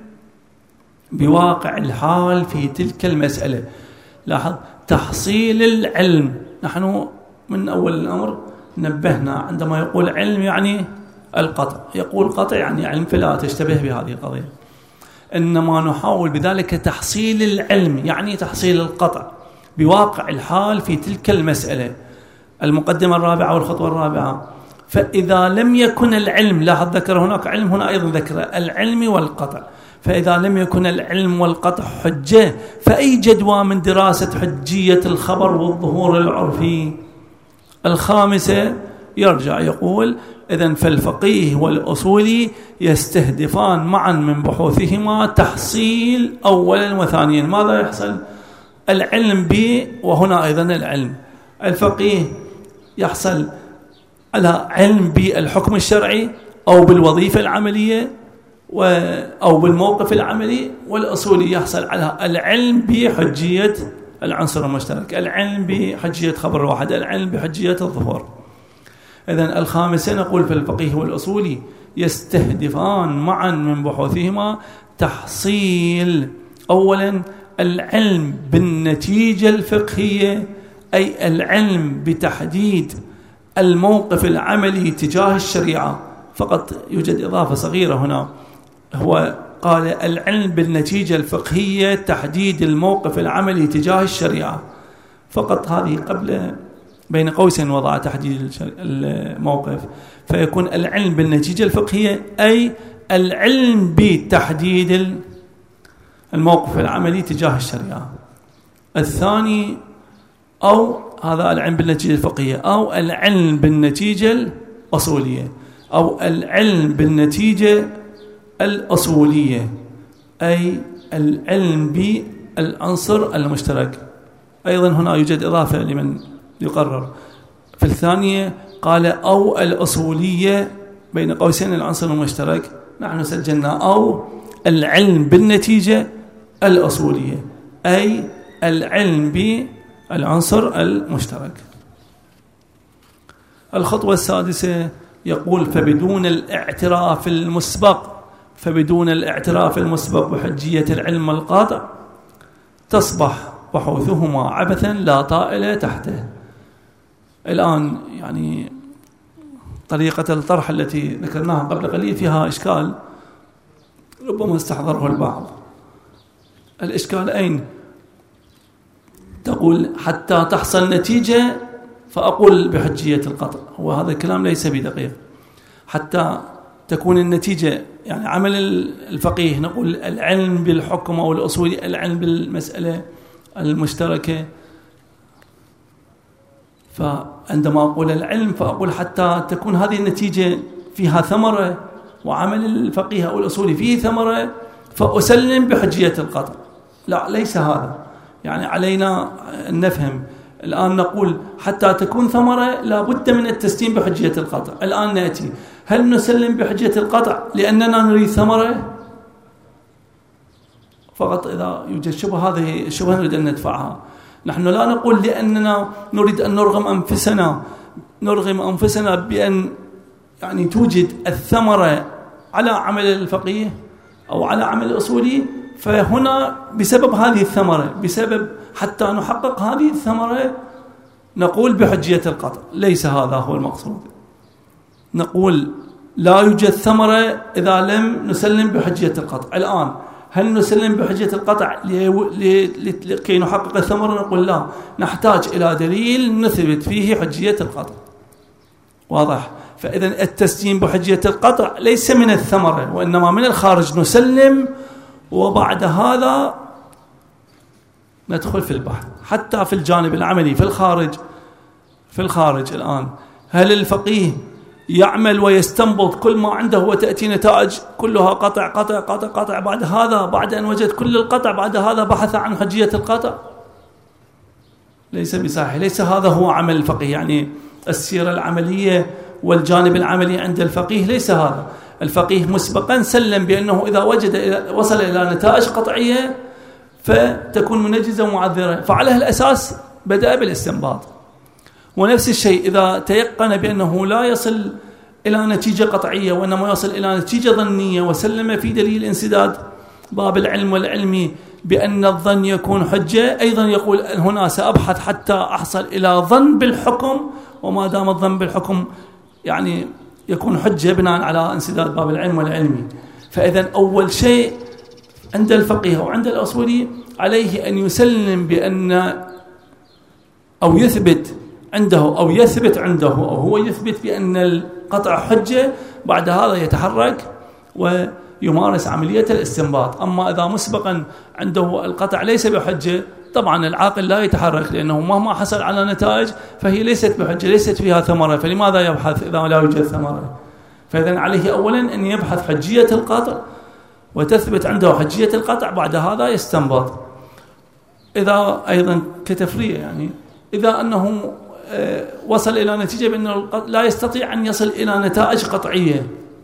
بواقع الحال في تلك المسألة. لاحظ تحصيل العلم، نحن من أول الأمر نبهنا عندما يقول علم يعني القطع، يقول قطع يعني علم، فلا تشتبه بهذه القضية. إنما نحاول بذلك تحصيل العلم يعني تحصيل القطع بواقع الحال في تلك المسألة. المقدمة الرابعة والخطوة الرابعة، فإذا لم يكن العلم، لاحظ ذكر هناك علم، هنا أيضا ذكر العلم والقطع، فإذا لم يكن العلم والقطع حجة فأي جدوى من دراسة حجية الخبر والظهور العرفي؟ الخامسة يرجع يقول إذن فالفقيه والأصولي يستهدفان معا من بحوثهما تحصيل أولا وثانيا. ماذا يحصل؟ العلم ب، وهنا أيضا العلم. الفقيه يحصل على علم بالحكم الشرعي أو بالوظيفة العملية أو بالموقف العملي، والأصولي يحصل على العلم بحجية العنصر المشترك، العلم بحجية خبر واحد، العلم بحجية الظهور. إذن الخامسة نقول فالفقيه والأصولي يستهدفان معا من بحوثهما تحصيل أولا العلم بالنتيجة الفقهية، أي العلم بتحديد الموقف العملي تجاه الشريعة. فقط يوجد إضافة صغيرة هنا، هو قال العلم بالنتيجة الفقهية تحديد الموقف العملي تجاه الشريعة فقط، هذه قبل بين قوسين وضع تحديد الموقف، فيكون العلم بالنتيجة الفقهية أي العلم بتحديد الموقف العملي تجاه الشريعة. الثاني أو هذا العلم بالنتيجة الفقهية، أو العلم بالنتيجة الأصولية، أو العلم بالنتيجة الأصولية أي العلم بالعنصر المشترك. أيضا هنا يوجد إضافة لمن يقرر. في الثانية قال أو الأصولية بين قوسين العنصر المشترك، نحن سجلنا أو العلم بالنتيجة الأصولية أي العلم بالعنصر المشترك. الخطوة السادسة يقول فبدون الاعتراف المسبق فبدون الاعتراف المسبق بحجية العلم القاطع تصبح بحوثهما عبثا لا طائل تحته. الآن يعني طريقة الطرح التي ذكرناها قبل قليل فيها إشكال ربما استحضره البعض. الإشكال أين؟ تقول حتى تحصل نتيجة فأقول بحجية القطع، وهذا الكلام ليس بدقيق. حتى تكون النتيجة يعني عمل الفقيه نقول العلم بالحكم أو الأصول، العلم بالمسألة المشتركة، فعندما أقول العلم فأقول حتى تكون هذه النتيجة فيها ثمرة وعمل الفقيه أو الأصولي فيه ثمرة فأسلم بحجية القطع. لا، ليس هذا. يعني علينا أن نفهم. الآن نقول حتى تكون ثمرة لا بد من التسليم بحجية القطع. الآن نأتي هل نسلم بحجية القطع لأننا نريد ثمرة فقط؟ إذا يوجد شبهة هذه الشبهة نريد أن ندفعها. نحن لا نقول لأننا نريد أن نرغم أنفسنا نرغم أنفسنا بأن يعني توجد الثمرة على عمل الفقيه أو على عمل الأصولي، فهنا بسبب هذه الثمرة، بسبب حتى نحقق هذه الثمرة نقول بحجية القطع. ليس هذا هو المقصود. نقول لا يوجد ثمرة إذا لم نسلم بحجية القطع. الآن هل نسلم بحجية القطع لكي نحقق الثمرة؟ نقول لا، نحتاج إلى دليل نثبت فيه حجية القطع. واضح؟ فإذا التسليم بحجية القطع ليس من الثمرة وإنما من الخارج. نسلم وبعد هذا ندخل في البحث. حتى في الجانب العملي في الخارج في الخارج الآن هل الفقيه يعمل ويستنبط كل ما عنده وتأتي نتائج كلها قطع قطع قطع قطع، بعد هذا بعد أن وجد كل القطع بعد هذا بحث عن حجية القطع؟ ليس بصحيح. ليس هذا هو عمل الفقيه. يعني السيرة العملية والجانب العملي عند الفقيه ليس هذا. الفقيه مسبقا سلم بأنه إذا وجد وصل إلى نتائج قطعية فتكون منجزة ومعذرة، فعلى الأساس بدأ بالاستنباط. ونفس الشيء إذا تيقن بأنه لا يصل إلى نتيجة قطعية وإنما يصل إلى نتيجة ظنية وسلم في دليل انسداد باب العلم والعلمي بأن الظن يكون حجة، أيضا يقول هنا سأبحث حتى أحصل إلى ظن بالحكم، وما دام الظن بالحكم يعني يكون حجة بناء على انسداد باب العلم والعلمي. فإذا أول شيء عند الفقيه وعند الأصولي عليه أن يسلم بأن أو يثبت عنده أو يثبت عنده أو هو يثبت بأن القطع حجة، بعد هذا يتحرك ويمارس عملية الاستنباط. أما إذا مسبقا عنده القطع ليس بحجة، طبعا العاقل لا يتحرك لأنه مهما حصل على نتائج فهي ليست بحجة، ليست فيها ثمرة، فلماذا يبحث إذا لا يوجد ثمرة؟ فإذا عليه أولا أن يبحث حجية القطع وتثبت عنده حجية القطع، بعد هذا يستنبط. إذا أيضا كتفريع يعني إذا أنه وصل إلى نتيجة بأنه لا يستطيع أن يصل إلى نتائج قطعية،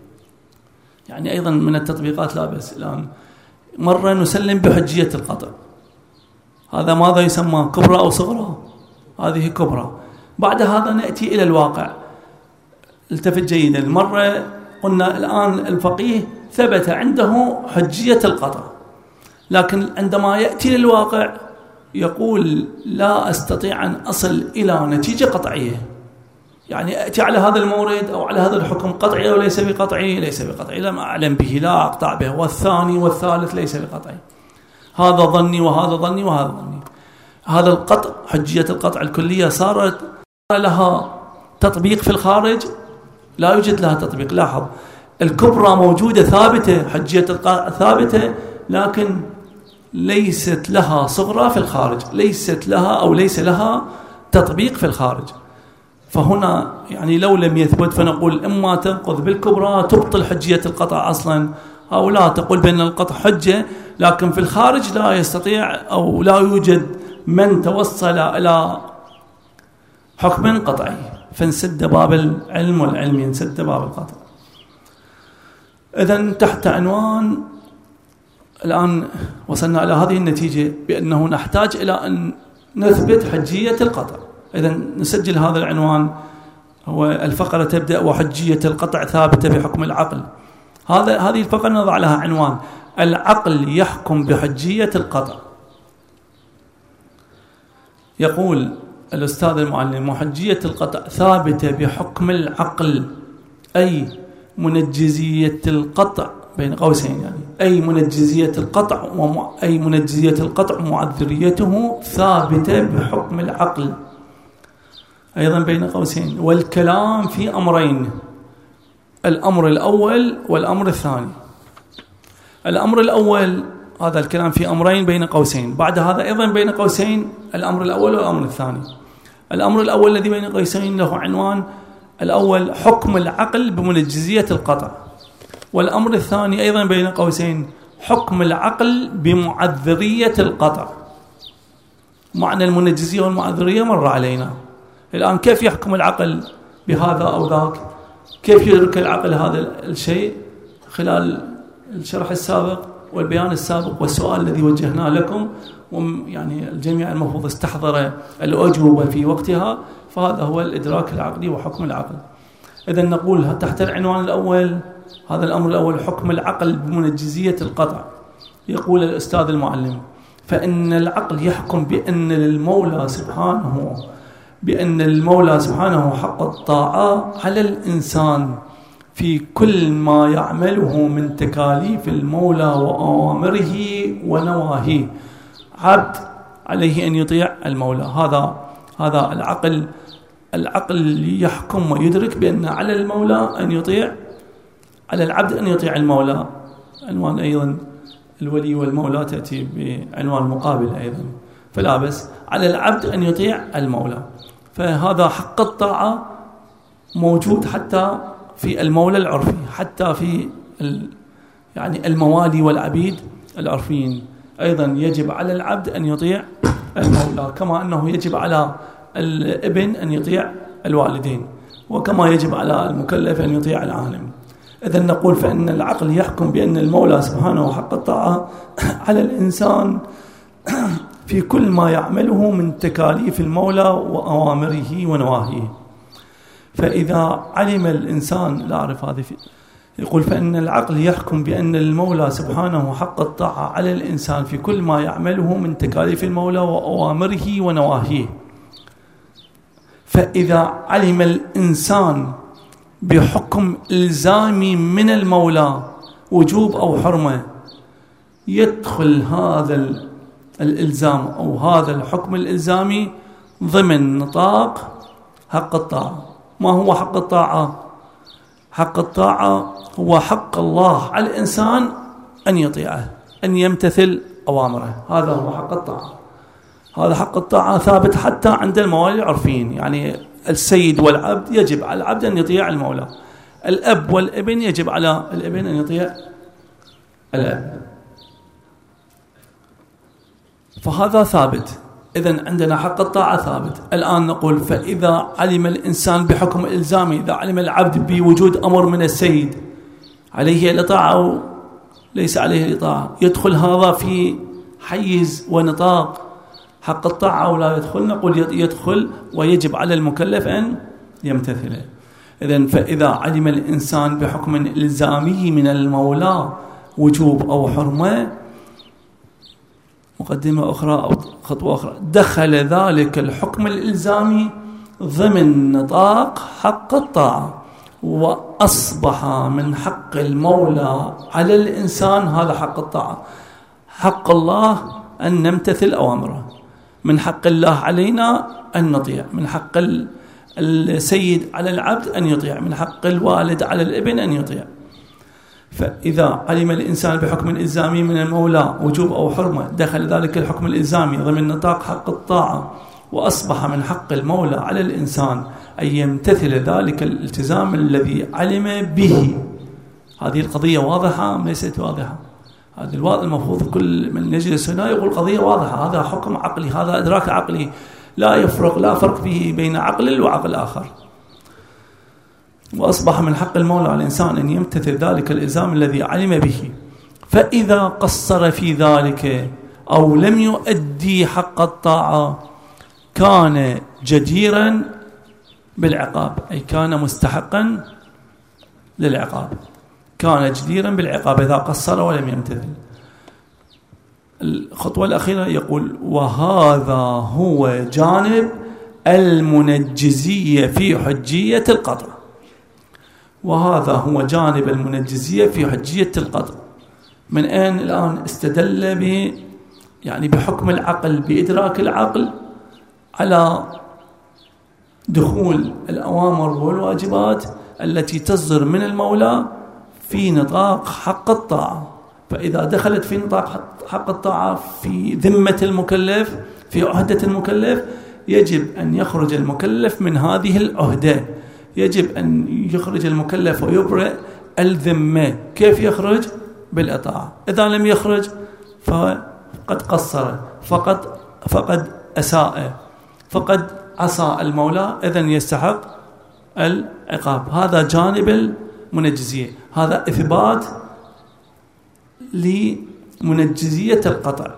يعني أيضا من التطبيقات لا بس. الآن مرة نسلم بحجية القطع، هذا ماذا يسمى كبرى أو صغرى؟ هذه كبرى. بعد هذا نأتي إلى الواقع. التفت جيدا. مرة قلنا الآن الفقيه ثبت عنده حجية القطع، لكن عندما يأتي للواقع يقول لا أستطيع أن أصل إلى نتيجة قطعية. يعني أتي على هذا المورد أو على هذا الحكم قطعي أو ليس بقطعي، ليس بقطعي، لم أعلم به، لا أقطع به. والثاني والثالث ليس بقطعي، هذا ظني وهذا ظني وهذا ظني. هذا القطع حجية القطع الكلية صارت لها تطبيق في الخارج؟ لا يوجد لها تطبيق. لاحظ الكبرى موجودة ثابتة، حجية القطع ثابتة، لكن ليست لها صغرى في الخارج، ليست لها أو ليس لها تطبيق في الخارج. فهنا يعني لو لم يثبت فنقول إما تنقض بالكبرى تبطل حجية القطع أصلا، أو لا تقول بأن القطع حجة لكن في الخارج لا يستطيع أو لا يوجد من توصل إلى حكم قطعي، فانسد باب العلم والعلم، ينسد باب القطع. إذن تحت عنوان الآن وصلنا إلى هذه النتيجة بأنه نحتاج إلى أن نثبت حجية القطع. إذن نسجل هذا العنوان، هو الفقرة تبدأ وحجية القطع ثابتة بحكم العقل. هذا هذه الفقرة نضع لها عنوان العقل يحكم بحجية القطع. يقول الأستاذ المعلم وحجية القطع ثابتة بحكم العقل، أي منجزية القطع بين قوسين، يعني أي منجزية القطع وم... أي منجزية القطع معذريته ثابتة بحكم العقل أيضا بين قوسين. والكلام في أمرين، الأمر الأول والأمر الثاني. الأمر الأول هذا الكلام في أمرين بين قوسين، بعد هذا أيضا بين قوسين الأمر الأول والأمر الثاني. الأمر الأول الذي بين قوسين له عنوان الأول حكم العقل بمنجزية القطع، والأمر الثاني أيضا بين قوسين حكم العقل بمعذرية القطع. معنى المنجزية والمعذرية مر علينا. الآن كيف يحكم العقل بهذا أو ذاك؟ كيف يدرك العقل هذا الشيء؟ خلال الشرح السابق والبيان السابق والسؤال الذي وجهناه لكم يعني الجميع المفروض استحضر الأجوبة في وقتها، فهذا هو الإدراك العقلي وحكم العقل. إذن نقول تحت العنوان الأول، هذا الأمر الأول، حكم العقل بمنجزية القطع. يقول الأستاذ المعلم: فإن العقل يحكم بأن للمولى سبحانه بأن المولى سبحانه حق الطاعة على الإنسان في كل ما يعمله من تكاليف المولى وأوامره ونواهيه. عبد عليه أن يطيع المولى. هذا هذا العقل العقل يحكم ويدرك بأن على المولى أن يطيع، على العبد أن يطيع المولى. عنوان أيضا الولي والمولى تأتي بعنوان مقابل أيضا، فلا بس على العبد أن يطيع المولى. فهذا حق الطاعة موجود حتى في المولى العرفي، حتى في يعني الموالي والعبيد العرفيين أيضا يجب على العبد أن يطيع المولى، كما أنه يجب على الابن أن يطيع الوالدين، وكما يجب على المكلف أن يطيع العالم. إذن نقول فإن العقل يحكم بأن المولى سبحانه حق الطاعة على الإنسان في كل ما يعمله من تكاليف المولى وأوامره ونواهيه. فإذا علم الإنسان، لا أعرف هذه في يقول فإن العقل يحكم بأن المولى سبحانه حق الطاعة على الإنسان في كل ما يعمله من تكاليف المولى وأوامره ونواهيه. فإذا علم الإنسان بحكم إلزامي من المولى وجوب أو حرمة، يدخل هذا الإلزام أو هذا الحكم الإلزامي ضمن نطاق حق الطاعة. ما هو حق الطاعة؟ حق الطاعة هو حق الله على الإنسان أن يطيعه، أن يمتثل أوامره. هذا هو حق الطاعة. هذا حق الطاعة ثابت حتى عند الموالي العرفيين، يعني السيد والعبد يجب على العبد أن يطيع المولى، الأب والابن يجب على الابن أن يطيع الأب، فهذا ثابت. إذن عندنا حق الطاعة ثابت. الآن نقول فإذا علم الإنسان بحكم إلزامي، إذا علم العبد بوجود أمر من السيد عليه الإطاعة أو ليس عليه الإطاعة، يدخل هذا في حيز ونطاق حق الطاعة أو لا يدخل؟ نقول يدخل، ويجب على المكلف أن يمتثله. إذن فإذا علم الإنسان بحكم إلزامي من المولى وجوب أو حرمة، مقدمة أخرى أو خطوة أخرى، دخل ذلك الحكم الإلزامي ضمن نطاق حق الطاعة، وأصبح من حق المولى على الإنسان، هذا حق الطاعة، حق الله أن نمتثل أوامره، من حق الله علينا أن نطيع، من حق السيد على العبد أن يطيع، من حق الوالد على الابن أن يطيع. فإذا علم الإنسان بحكم الإلزامي من المولى وجوب أو حرمة، دخل ذلك الحكم الإلزامي ضمن نطاق حق الطاعة، وأصبح من حق المولى على الإنسان أن يمتثل ذلك الالتزام الذي علم به. هذه القضية واضحة أم ليست واضحة؟ هذا الواضح، المفروض كل من يجلس هنا يقول قضية واضحة، هذا حكم عقلي، هذا إدراك عقلي، لا يفرق لا فرق به بين عقل وعقل آخر. وأصبح من حق المولى على الإنسان أن يمتثل ذلك الإلزام الذي علم به. فإذا قصر في ذلك أو لم يؤدي حق الطاعة، كان جديرا بالعقاب، أي كان مستحقا للعقاب، كان جديرا بالعقاب إذا قصر ولم يمتثل. الخطوة الأخيرة يقول وهذا هو جانب المنجزية في حجية القطع. وهذا هو جانب المنجزية في حجية القطع. من أين الآن استدل ب يعني بحكم العقل، بإدراك العقل على دخول الأوامر والواجبات التي تصدر من المولى في نطاق حق الطاعة. فإذا دخلت في نطاق حق الطاعة في ذمة المكلف، في عهدة المكلف، يجب أن يخرج المكلف من هذه العهدة، يجب أن يخرج المكلف ويبرئ الذمة. كيف يخرج؟ بالإطاعة. إذا لم يخرج فقد قصر، فقد فقد أساء، فقد عصى المولى، إذن يستحق العقاب. هذا جانب المنجزية، هذا إثبات لمنجزية القطع.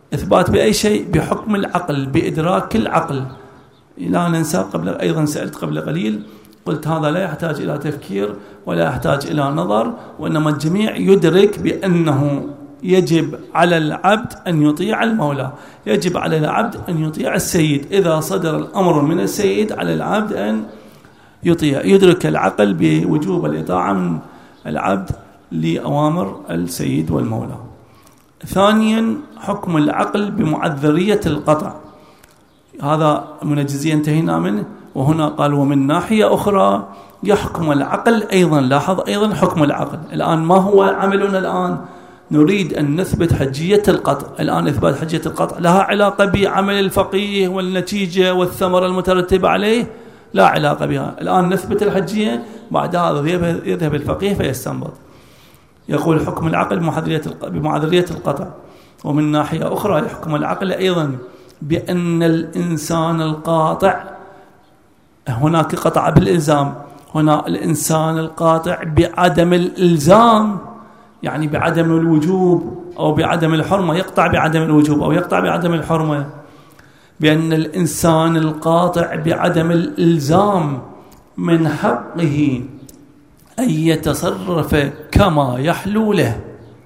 إثبات بأي شيء؟ بحكم العقل، بإدراك العقل. لا ننسى قبل أيضا سألت قبل قليل قلت هذا لا يحتاج إلى تفكير ولا يحتاج إلى نظر، وإنما الجميع يدرك بأنه يجب على العبد أن يطيع المولى، يجب على العبد أن يطيع السيد. إذا صدر الأمر من السيد على العبد أن يطيع. يدرك العقل بوجوب الإطاعة من العبد لأوامر السيد والمولى. ثانيا حكم العقل بمعذرية القطع، هذا منجزية انتهينا منه. وهنا قال ومن ناحية أخرى يحكم العقل أيضا. لاحظ أيضا حكم العقل. الآن ما هو عملنا الآن؟ نريد أن نثبت حجية القطع. الآن إثبات حجية القطع لها علاقة بعمل الفقيه والنتيجة والثمرة المترتبة عليه؟ لا علاقة بها. الآن نثبت الحجية، بعد هذا يذهب الفقيه فيستنبط. يقول حكم العقل بمعذرية القطع. ومن ناحية أخرى يحكم العقل أيضا بأن الإنسان القاطع، هناك قطع بالإلزام، هنا الإنسان القاطع بعدم الإلزام، يعني بعدم الوجوب أو بعدم الحرمة، يقطع بعدم الوجوب أو يقطع بعدم الحرمة. بأن الإنسان القاطع بعدم الإلزام من حقه أن يتصرف كما يحلو له.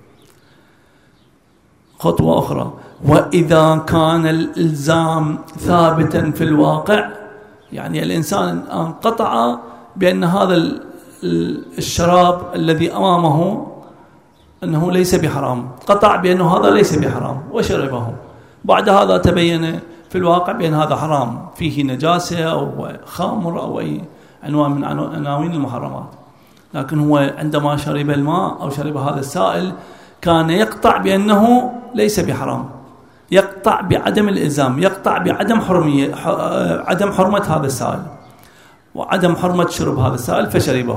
خطوة أخرى، وإذا كان الإلزام ثابتا في الواقع، يعني الإنسان انقطع بأن هذا الشراب الذي أمامه أنه ليس بحرام، قطع بأنه هذا ليس بحرام وشربه، بعد هذا تبين في الواقع بأن هذا حرام، فيه نجاسة أو خمر أو أي عنوان من عناوين المحرمات. لكن هو عندما شرب الماء أو شرب هذا السائل كان يقطع بأنه ليس بحرام، يقطع بعدم الإلزام، يقطع بعدم حرمية عدم حرمة هذا السائل وعدم حرمة شرب هذا السائل فشربه.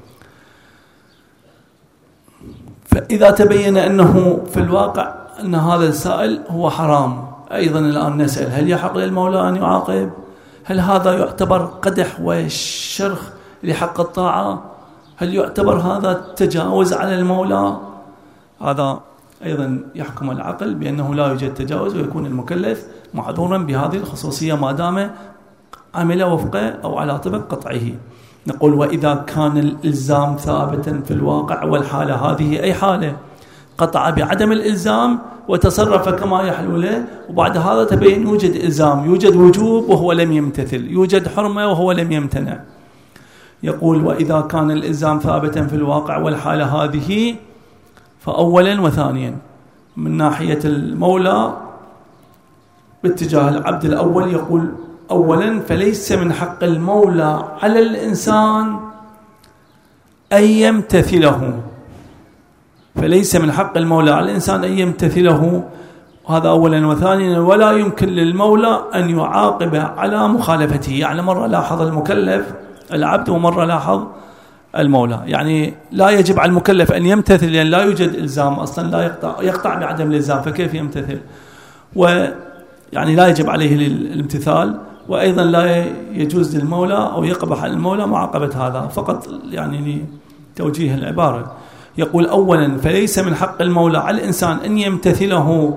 فإذا تبين أنه في الواقع أن هذا السائل هو حرام، أيضا الآن نسأل هل يحق للمولى أن يعاقب؟ هل هذا يعتبر قدح وشرخ لحق الطاعة؟ هل يعتبر هذا تجاوز على المولى؟ هذا أيضا يحكم العقل بأنه لا يوجد تجاوز، ويكون المكلف معذورا بهذه الخصوصية ما دام عمل وفقه أو على طبق قطعه. نقول وإذا كان الإلزام ثابتا في الواقع، والحالة هذه أي حالة؟ قطع بعدم الإلزام وتصرف كما يحلو له، وبعد هذا تبين يوجد إلزام، يوجد وجوب وهو لم يمتثل، يوجد حرمة وهو لم يمتنع. يقول وإذا كان الإلزام ثابتا في الواقع والحالة هذه، فأولا وثانيا من ناحية المولى باتجاه العبد الأول، يقول أولا فليس من حق المولى على الإنسان أن يمتثله، فليس من حق المولى على الإنسان أن يمتثله، هذا أولا. وثانيا ولا يمكن للمولى أن يعاقب على مخالفته، يعني مرة لاحظ المكلف العبد ومرة لاحظ المولى، يعني لا يجب على المكلف أن يمتثل لأن لا يوجد إلزام أصلا، لا يقطع, يقطع بعدم الإلزام فكيف يمتثل؟ ويعني لا يجب عليه الامتثال، وأيضا لا يجوز للمولى أو يقبح على المولى معاقبة هذا، فقط يعني لتوجيه العبارة. يقول أولا فليس من حق المولى على الإنسان أن يمتثله،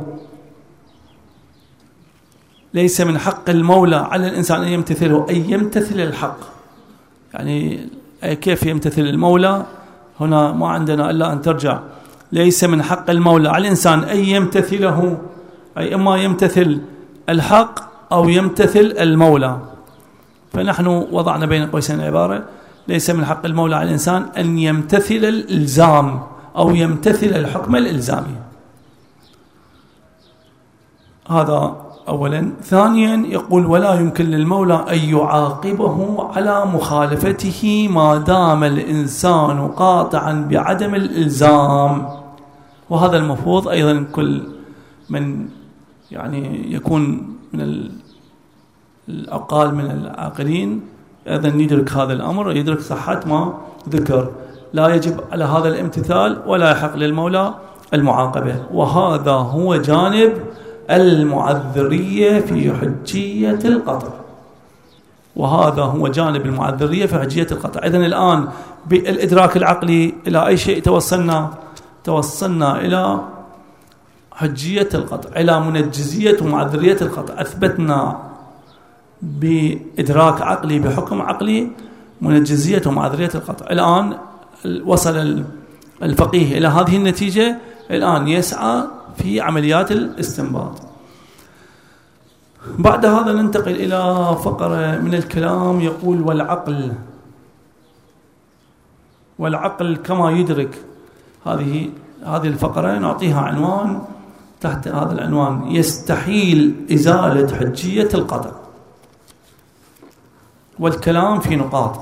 ليس من حق المولى على الإنسان أن يمتثله، أي يمتثل الحق. يعني كيف يمتثل المولى؟ هنا ما عندنا إلا أن ترجع، ليس من حق المولى على الإنسان أن يمتثله، أي إما يمتثل الحق أو يمتثل المولى. فنحن وضعنا بين قوسين العبارة ليس من حق المولى على الإنسان أن يمتثل الإلزام أو يمتثل الحكم الإلزامي. هذا أولا. ثانيا يقول ولا يمكن للمولى أن يعاقبه على مخالفته ما دام الإنسان قاطعا بعدم الإلزام. وهذا المفروض أيضا كل من يعني يكون من الأقل من العاقلين أيضا يدرك هذا الأمر ويدرك صحة ما ذكر، لا يجب على هذا الامتثال ولا يحق للمولى المعاقبة. وهذا هو جانب المعذرية في حجية القطع، وهذا هو جانب المعذرية في حجية القطع. إذن الآن بالإدراك العقلي إلى أي شيء توصلنا؟ توصلنا إلى حجية القطع إلى منجزية ومعذرية القطع. أثبتنا بإدراك عقلي بحكم عقلي منجزية ومعذرية القطع. الآن وصل الفقيه إلى هذه النتيجة، الآن يسعى في عمليات الاستنباط. بعد هذا ننتقل إلى فقرة من الكلام يقول والعقل والعقل كما يدرك. هذه هذه الفقرة نعطيها عنوان، تحت هذا العنوان يستحيل إزالة حجية القطع، والكلام في نقاط.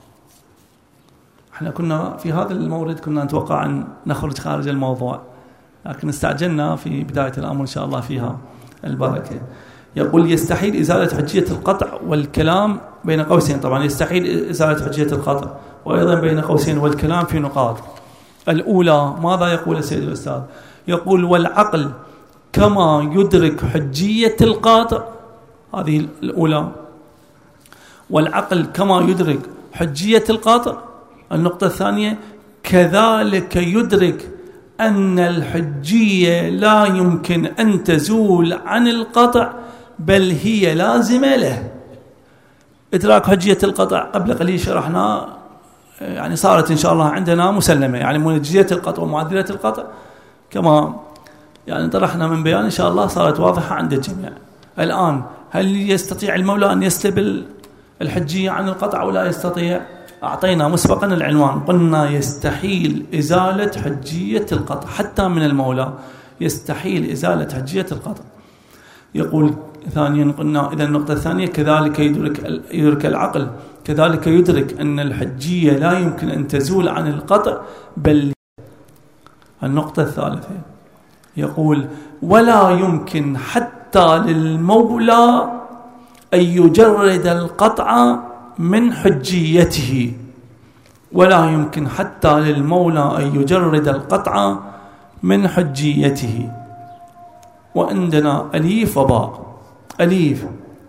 احنا كنا في هذا المورد كنا نتوقع أن نخرج خارج الموضوع، لكن استعجلنا في بداية الأمر إن شاء الله فيها البركة. يقول يستحيل إزالة حجية القطع، والكلام بين قوسين، طبعا يستحيل إزالة حجية القطع وأيضا بين قوسين والكلام في نقاط. الأولى ماذا يقول السيد الأستاذ؟ يقول والعقل كما يدرك حجية القاطع. هذه الأولى، والعقل كما يدرك حجية القاطع. النقطة الثانية كذلك يدرك أن الحجية لا يمكن أن تزول عن القطع بل هي لازمة له. إدراك حجية القطع قبل قليل شرحنا، يعني صارت إن شاء الله عندنا مسلمة، يعني منجزية القطع ومعدلة القطع كما يعني طرحنا من بيان إن شاء الله صارت واضحة عند الجميع. الآن هل يستطيع المولى أن يسلب الحجية عن القطع ولا يستطيع؟ أعطينا مسبقا العنوان، قلنا يستحيل إزالة حجية القطع حتى من المولى، يستحيل إزالة حجية القطع. يقول ثانيا قلنا إذا النقطة الثانية كذلك يدرك يدرك العقل كذلك يدرك أن الحجية لا يمكن أن تزول عن القطع بل. النقطة الثالثة يقول ولا يمكن حتى للمولى أن يجرد القطع من حجيته، ولا يمكن حتى للمولى أن يجرد القطع من حجيته. وعندنا أليف وباء. أليف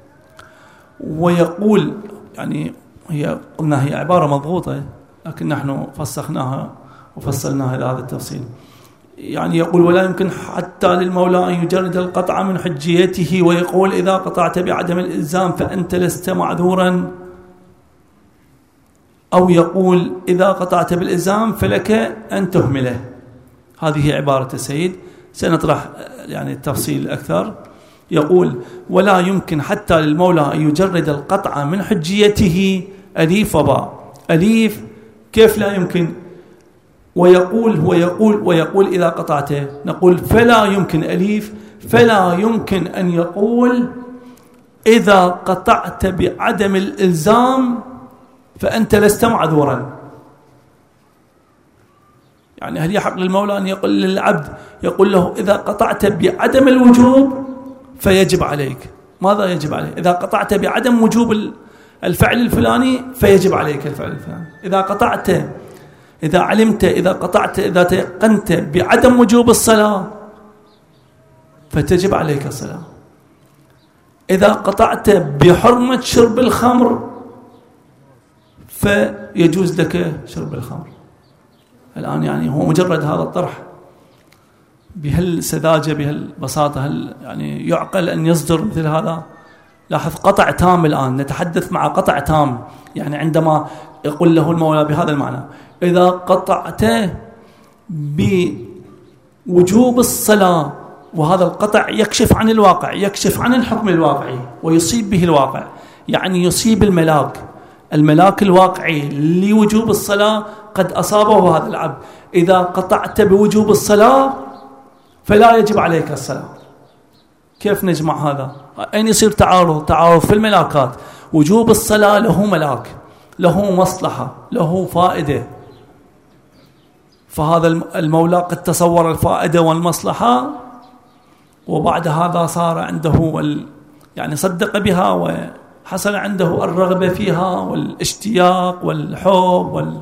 ويقول يعني هي قلنا هي عبارة مضغوطة، لكن نحن فسخناها وفصلناها إلى هذا التفصيل. يعني يقول ولا يمكن حتى للمولى أن يجرد القطع من حجيته، ويقول إذا قطعت بعدم الإلزام فأنت لست معذورا، أو يقول إذا قطعت بالإلزام فلك أن تهمله. هذه عبارة السيد، سنطرح يعني التفصيل أكثر. يقول ولا يمكن حتى للمولى أن يجرد القطع من حجيته. أليف وباء. أليف كيف لا يمكن؟ ويقول ويقول ويقول إذا قطعته، نقول فلا يمكن. أليف فلا يمكن أن يقول إذا قطعت بعدم الإلزام فأنت لست معذورا. يعني هل يحق للمولى أن يقول للعبد يقول له إذا قطعت بعدم الوجوب فيجب عليك؟ ماذا يجب عليه؟ إذا قطعت بعدم وجوب الفعل الفلاني فيجب عليك الفعل الفلاني. إذا قطعت إذا علمت إذا قطعت إذا تيقنت بعدم وجوب الصلاة فتجب عليك الصلاة. إذا قطعت بحرمة شرب الخمر فيجوز لك شرب الخمر. الآن يعني هو مجرد هذا الطرح بهالسذاجة بهالبساطة، هل يعني يعقل أن يصدر مثل هذا؟ لاحظ قطع تام. الآن نتحدث مع قطع تام، يعني عندما يقول له المولى بهذا المعنى إذا قطعت بوجوب الصلاة، وهذا القطع يكشف عن الواقع، يكشف عن الحكم الواقعي ويصيب به الواقع، يعني يصيب الملاك الملاك الواقعي لوجوب الصلاة قد أصابه هذا العبد. إذا قطعت بوجوب الصلاة فلا يجب عليك الصلاة. كيف نجمع هذا؟ أين يصير تعارض؟ تعارض في الملاكات. وجوب الصلاة له ملاك، له مصلحة، له فائدة، فهذا المولى قد تصور الفائدة والمصلحة، وبعد هذا صار عنده ال... يعني صدق بها وحصل عنده الرغبة فيها والاشتياق والحب وال...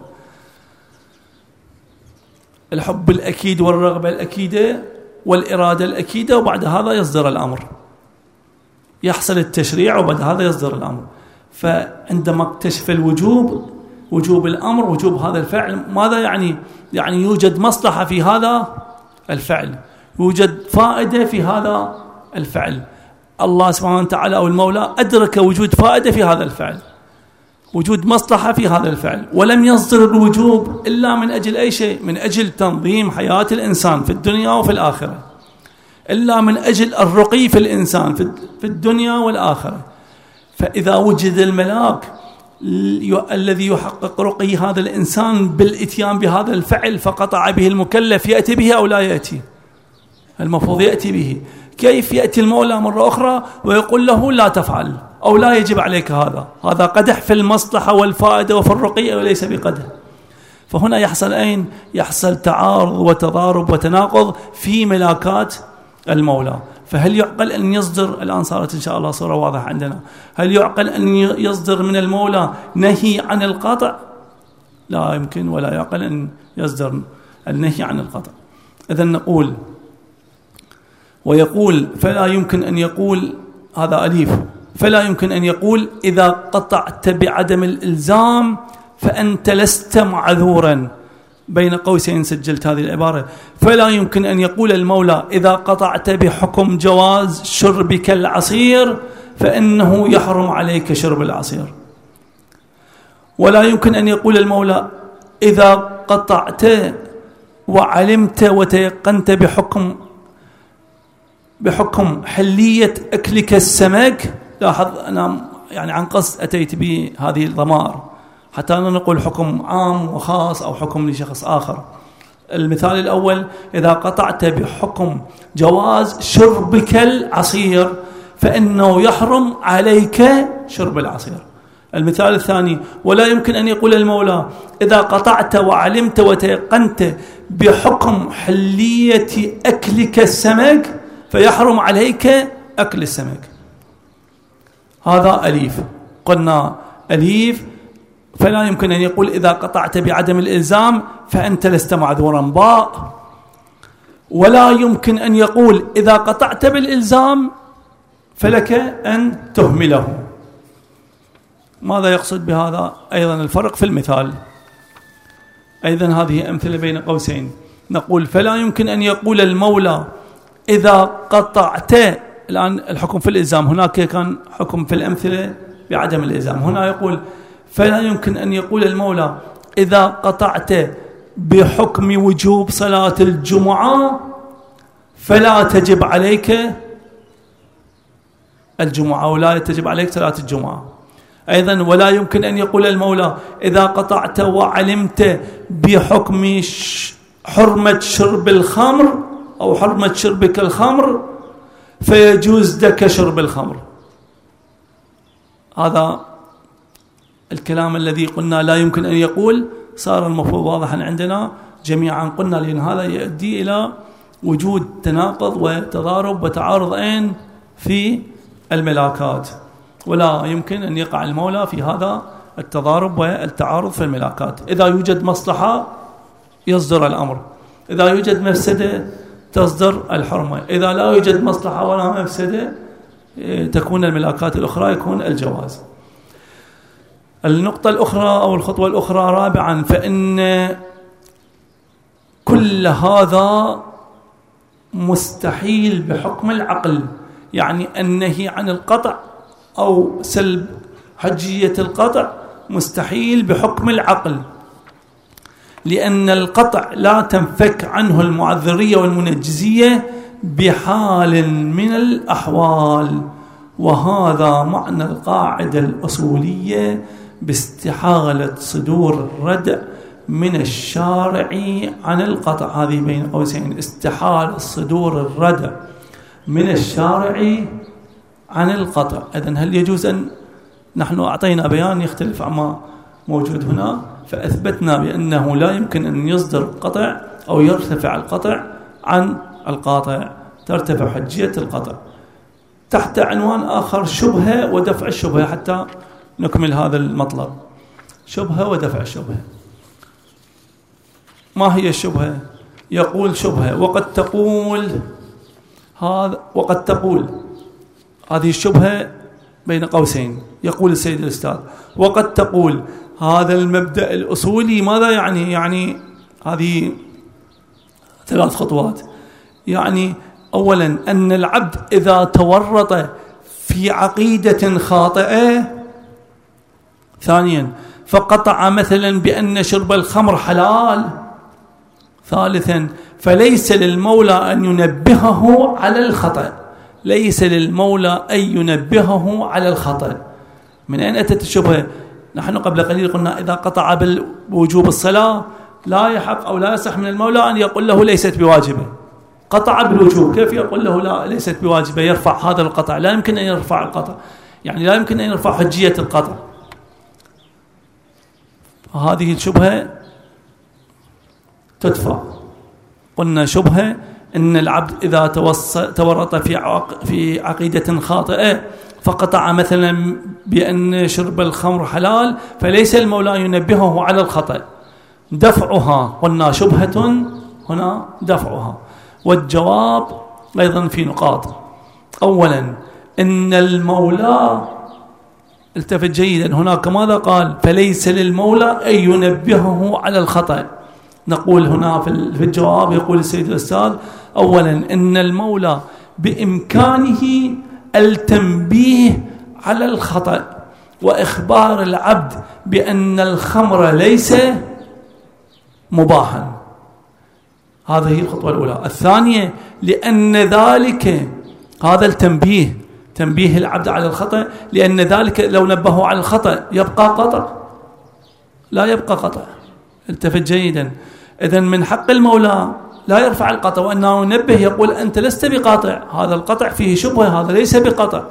الحب الأكيد والرغبة الأكيدة والإرادة الأكيدة، وبعد هذا يصدر الأمر، يحصل التشريع وبعد هذا يصدر الأمر. فعندما اكتشف الوجوب، وجوب الأمر، وجوب هذا الفعل، ماذا يعني؟ يعني يوجد مصلحة في هذا الفعل، يوجد فائدة في هذا الفعل. الله سبحانه وتعالى أو المولى أدرك وجود فائدة في هذا الفعل، وجود مصلحة في هذا الفعل، ولم يصدر الوجوب إلا من أجل أي شيء؟ من أجل تنظيم حياة الإنسان في الدنيا وفي الآخرة، إلا من أجل الرقي في الإنسان في الدنيا والآخرة. فإذا وجد الملاك الذي يحقق رقي هذا الإنسان بالإتيان بهذا الفعل فقطع به المكلف، يأتي به أو لا يأتي؟ المفروض يأتي به. كيف يأتي المولى مرة أخرى ويقول له لا تفعل أو لا يجب عليك هذا؟ هذا قدح في المصلحة والفائدة وفي الرقي وليس بقدح. فهنا يحصل أين؟ يحصل تعارض وتضارب وتناقض في ملاكات المولى. فهل يعقل أن يصدر، الآن صارت إن شاء الله صورة واضحة عندنا، هل يعقل أن يصدر من المولى نهي عن القطع؟ لا يمكن، ولا يعقل أن يصدر النهي عن القطع. إذن نقول ويقول فلا يمكن أن يقول، هذا أليف، فلا يمكن أن يقول إذا قطعت بعدم الإلزام فأنت لست معذورا. بين قوسين سجلت هذه العبارة. فلا يمكن أن يقول المولى إذا قطعت بحكم جواز شربك العصير فإنه يحرم عليك شرب العصير. ولا يمكن أن يقول المولى إذا قطعت وعلمت وتيقنت بحكم بحكم حلية أكلك السمك. لاحظ أنا يعني عن قصد أتيت بهذه الضمائر حتى نقول حكم عام وخاص أو حكم لشخص آخر. المثال الأول إذا قطعت بحكم جواز شربك العصير فإنه يحرم عليك شرب العصير. المثال الثاني ولا يمكن أن يقول المولى إذا قطعت وعلمت وتيقنت بحكم حلية أكلك السمك فيحرم عليك أكل السمك. هذا أليف، قلنا أليف. فلا يمكن أن يقول إذا قطعت بعدم الإلزام فأنت لست معذورا. باء ولا يمكن أن يقول إذا قطعت بالإلزام فلك أن تهمله. ماذا يقصد بهذا؟ أيضا الفرق في المثال. أيضا هذه أمثلة بين قوسين. نقول فلا يمكن أن يقول المولى إذا قطعت، الآن الحكم في الإلزام، هناك كان حكم في الأمثلة بعدم الإلزام، هنا يقول فلا يمكن أن يقول المولى إذا قطعت بحكم وجوب صلاة الجمعة فلا تجب عليك الجمعة ولا تجب عليك صلاة الجمعة. أيضا ولا يمكن أن يقول المولى إذا قطعت وعلمت بحكم حرمة شرب الخمر أو حرمة شربك الخمر فيجوز لك شرب الخمر. هذا الكلام الذي قلنا لا يمكن أن يقول صار المفروض واضحا عندنا جميعا. قلنا لأن هذا يؤدي إلى وجود تناقض وتضارب وتعارض أين في الملاكات، ولا يمكن أن يقع المولى في هذا التضارب والتعارض في الملاكات. إذا يوجد مصلحة يصدر الأمر، إذا يوجد مفسدة تصدر الحرمة، إذا لا يوجد مصلحة ولا مفسدة تكون الملاكات الأخرى يكون الجواز. النقطة الأخرى أو الخطوة الأخرى رابعا، فإن كل هذا مستحيل بحكم العقل، يعني النهي عن القطع أو سلب حجية القطع مستحيل بحكم العقل، لأن القطع لا تنفك عنه المعذرية والمنجزية بحال من الأحوال. وهذا معنى القاعدة الأصولية باستحالة صدور الردع من الشارع عن القطع. هذه بين قوسين استحالة صدور الردع من الشارع عن القطع. إذن هل يجوز أن نحن أعطينا بيان يختلف عما موجود هنا، فأثبتنا بأنه لا يمكن أن يصدر قطع أو يرتفع القطع عن القاطع، ترتفع حجية القطع. تحت عنوان آخر شبهة ودفع الشبهة، حتى نكمل هذا المطلب. شبهة ودفع الشبهة. ما هي الشبهة؟ يقول شبهة وقد تقول هذا وقد تقول هذه الشبهة بين قوسين. يقول السيد الأستاذ وقد تقول هذا المبدأ الأصولي ماذا يعني؟ يعني هذه ثلاث خطوات. يعني أولا أن العبد إذا تورط في عقيدة خاطئة، ثانيا فقطع مثلا بأن شرب الخمر حلال، ثالثا فليس للمولى أن ينبهه على الخطأ، ليس للمولى أن ينبهه على الخطأ. من أين أتت الشبهة؟ نحن قبل قليل قلنا إذا قطع بوجوب الصلاة لا يحق أو لا يصح من المولى أن يقول له ليست بواجبة. قطع بالوجوب، كيف يقول له لا ليست بواجبة؟ يرفع هذا القطع، لا يمكن أن يرفع القطع، يعني لا يمكن أن يرفع حجية القطع. هذه الشبهة تدفع. قلنا شبهة أن العبد إذا تورط في في عقيدة خاطئة فقطع مثلا بأن شرب الخمر حلال، فليس المولى ينبهه على الخطأ. دفعها قلنا شبهة هنا دفعها. والجواب أيضا في نقاط. أولا إن المولى، التفت جيدا، هناك ماذا قال؟ فليس للمولى أن ينبهه على الخطأ. نقول هنا في الجواب يقول السيد الأستاذ أولا إن المولى بإمكانه التنبيه على الخطأ وإخبار العبد بأن الخمر ليس مباحا. هذه الخطوة الأولى. الثانية لأن ذلك، هذا التنبيه، تنبيه العبد على الخطأ، لأن ذلك لو نبهه على الخطأ يبقى قطع، لا يبقى قطع. التفت جيدا. إذن من حق المولى لا يرفع القطع، وأنه ينبه يقول أنت لست بقاطع، هذا القطع فيه شبهة، هذا ليس بقطع.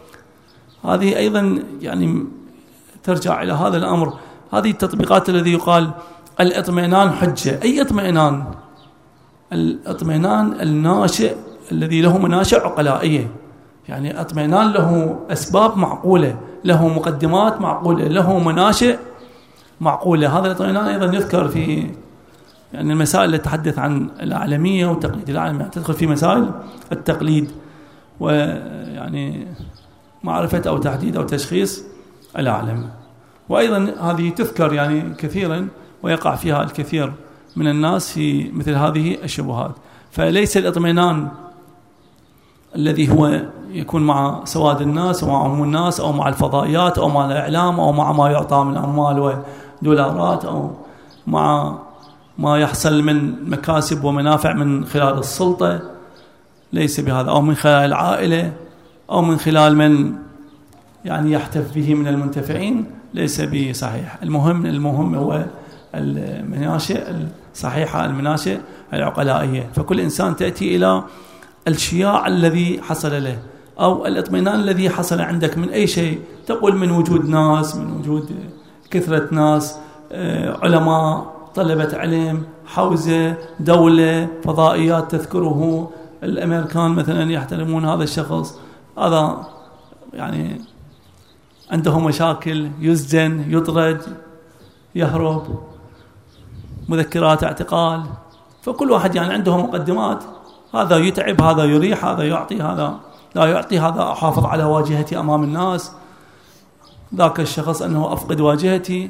هذه أيضا يعني ترجع إلى هذا الأمر. هذه التطبيقات الذي يقال الاطمئنان حجة. أي اطمئنان؟ الاطمئنان الناشئ الذي له مناشئ عقلائية، يعني اطمئنان له أسباب معقولة، له مقدمات معقولة، له مناشئ معقولة. هذا الاطمئنان أيضا يذكر في يعني المسائل التي تتحدث عن الأعلمية وتقليد العالم، يعني تدخل في مسائل التقليد ويعني معرفة أو تحديد أو تشخيص العالم. وأيضا هذه تذكر يعني كثيرا ويقع فيها الكثير من الناس في مثل هذه الشبهات. فليس الاطمئنان الذي هو يكون مع سواد الناس ومع عموم الناس أو مع الفضائيات أو مع الإعلام أو مع ما يعطى من أموال ودولارات أو مع ما يحصل من مكاسب ومنافع من خلال السلطة، ليس بهذا، أو من خلال العائلة أو من خلال من يعني يحتف به من المنتفعين، ليس بصحيح. المهم المهم هو المناشئ الصحيحة، المناشئ العقلائية. فكل إنسان تأتي إلى الشياع الذي حصل له أو الاطمئنان الذي حصل عندك من أي شيء، تقول من وجود ناس، من وجود كثرة ناس، علماء، طلبة علم، حوزة، دولة، فضائيات تذكره، الأمريكان مثلا يحترمون هذا الشخص، هذا يعني عنده مشاكل، يسجن، يطرد، يهرب، مذكرات اعتقال. فكل واحد يعني عنده مقدمات، هذا يتعب، هذا يريح، هذا يعطي، هذا لا يعطي، هذا أحافظ على واجهتي أمام الناس، ذاك الشخص أنه أفقد واجهتي.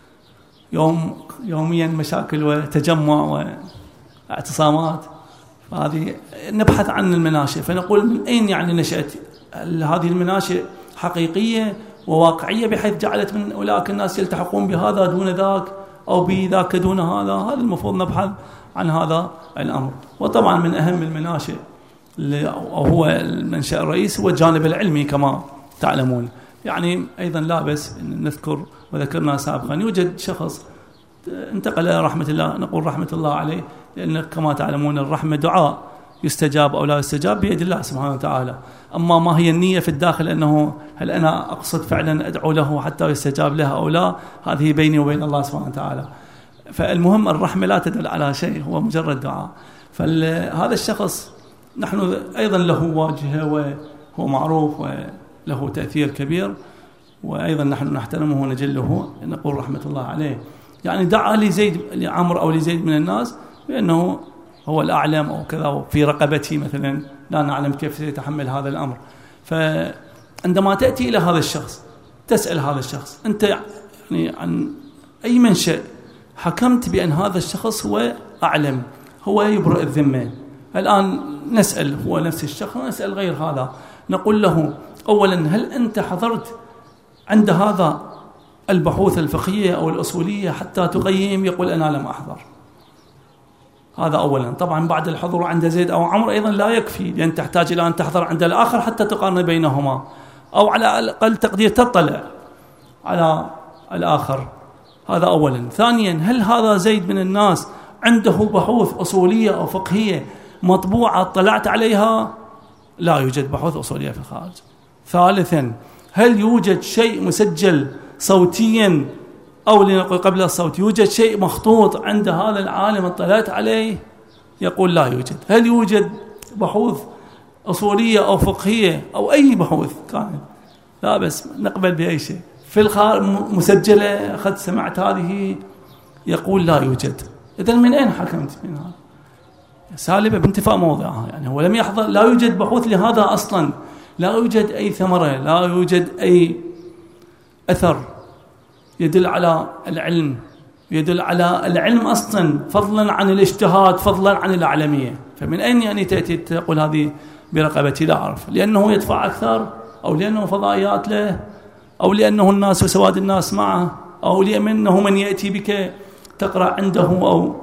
يوم يوميا مشاكل وتجمع واعتصامات. فهذه نبحث عن المناشئ، فنقول من أين يعني نشأت هذه المناشئ حقيقية وواقعية بحيث جعلت من أولئك الناس يلتحقون بهذا دون ذاك أو بذاك دون هذا. هذا المفروض نبحث عن هذا الأمر. وطبعا من أهم المناشئ أو هو المنشأ الرئيس هو الجانب العلمي كما تعلمون. يعني أيضا لا بس نذكر وذكرنا سابقا يوجد شخص انتقل إلى رحمة الله، نقول رحمة الله عليه، لأن كما تعلمون الرحمة دعاء يستجاب أو لا يستجاب بيد الله سبحانه وتعالى. أما ما هي النية في الداخل، أنه هل أنا أقصد فعلا أدعو له حتى يستجاب له أو لا، هذه بيني وبين الله سبحانه وتعالى. فالمهم الرحمة لا تدل على شيء، هو مجرد دعاء. فهذا الشخص نحن أيضا له واجهة وهو معروف وله تأثير كبير، وأيضا نحن نحترمه ونجله، نقول رحمة الله عليه. يعني دعا لزيد لعمر أو لزيد من الناس بأنه هو الأعلم أو كذا في رقبتي مثلا، لا نعلم كيف سيتحمل هذا الأمر. فعندما تأتي إلى هذا الشخص تسأل هذا الشخص أنت يعني عن أي منشأ حكمت بأن هذا الشخص هو أعلم، هو يبرئ الذمة؟ الآن نسأل هو نفس الشخص، نسأل غير هذا، نقول له أولا هل أنت حضرت عند هذا البحوث الفقهية أو الأصولية حتى تقيم؟ يقول أنا لم أحضر. هذا أولا. طبعا بعد الحضور عند زيد أو عمرو أيضا لا يكفي، لأن تحتاج إلى أن تحضر عند الآخر حتى تقارن بينهما، أو على الأقل تقدير تطلع على الآخر. هذا أولا. ثانيا هل هذا زيد من الناس عنده بحوث أصولية أو فقهية مطبوعة اطلعت عليها؟ لا يوجد بحوث أصولية في الخارج. ثالثا هل يوجد شيء مسجل صوتيا أو لنقول قبل الصوت، يوجد شيء مخطوط عند هذا العالم اطلعت عليه؟ يقول لا يوجد. هل يوجد بحوث أصولية أو فقهية أو أي بحوث كانت؟ لا بس نقبل بأي شيء في الخارج مسجلة أخذت سمعت هذه؟ يقول لا يوجد. إذن من أين حكمت من هذا؟ سالبة بانتفاء موضعها، يعني هو لم يحضر، لا يوجد بحوث لهذا أصلا، لا يوجد أي ثمرة، لا يوجد أي أثر يدل على العلم، يدل على العلم أصلا فضلا عن الاجتهاد، فضلا عن الأعلمية. فمن أين يعني تأتي تقول هذه برقبتي؟ لا أعرف، لأنه يدفع أكثر، أو لأنه فضائيات له، أو لأنه الناس وسواد الناس معه، أو لأنه من يأتي بك تقرأ عنده، أو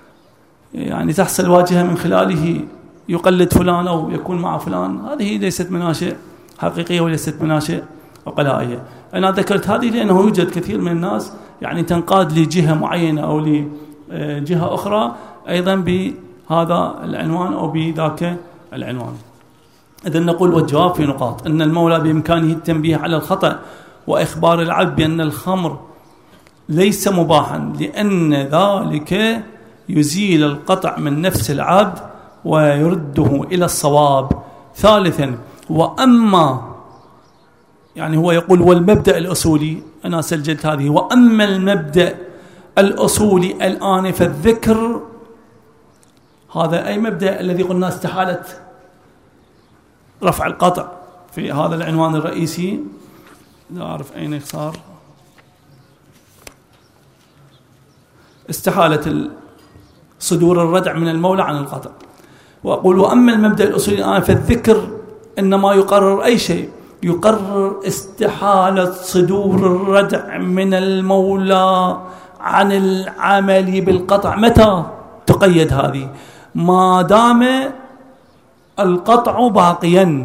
يعني تحصل واجهة من خلاله يقلد فلان أو يكون مع فلان. هذه ليست مناشئ حقيقية وليست مناشئ عقلائية. أنا ذكرت هذه لأنه يوجد كثير من الناس يعني تنقاد لجهة معينة أو لجهة أخرى أيضا بهذا العنوان أو بذاك العنوان. إذن نقول والجواب في نقاط: أن المولى بإمكانه التنبيه على الخطأ وإخبار العبد بأن الخمر ليس مباحا، لأن ذلك يزيل القطع من نفس العبد ويرده إلى الصواب. ثالثا وأما، يعني هو يقول والمبدأ الأصولي، أنا سجلت هذه، وأما المبدأ الأصولي الآن فالذكر، هذا أي مبدأ الذي قلنا استحالة رفع القطع في هذا العنوان الرئيسي. لا أعرف أين صار، استحالة صدور الردع من المولى عن القطع. وأقول وأما المبدأ الأصولي الآن فالذكر إنما يقرر أي شيء، يقرر استحالة صدور الردع من المولى عن العمل بالقطع. متى تقيد هذه؟ ما دام القطع باقيا.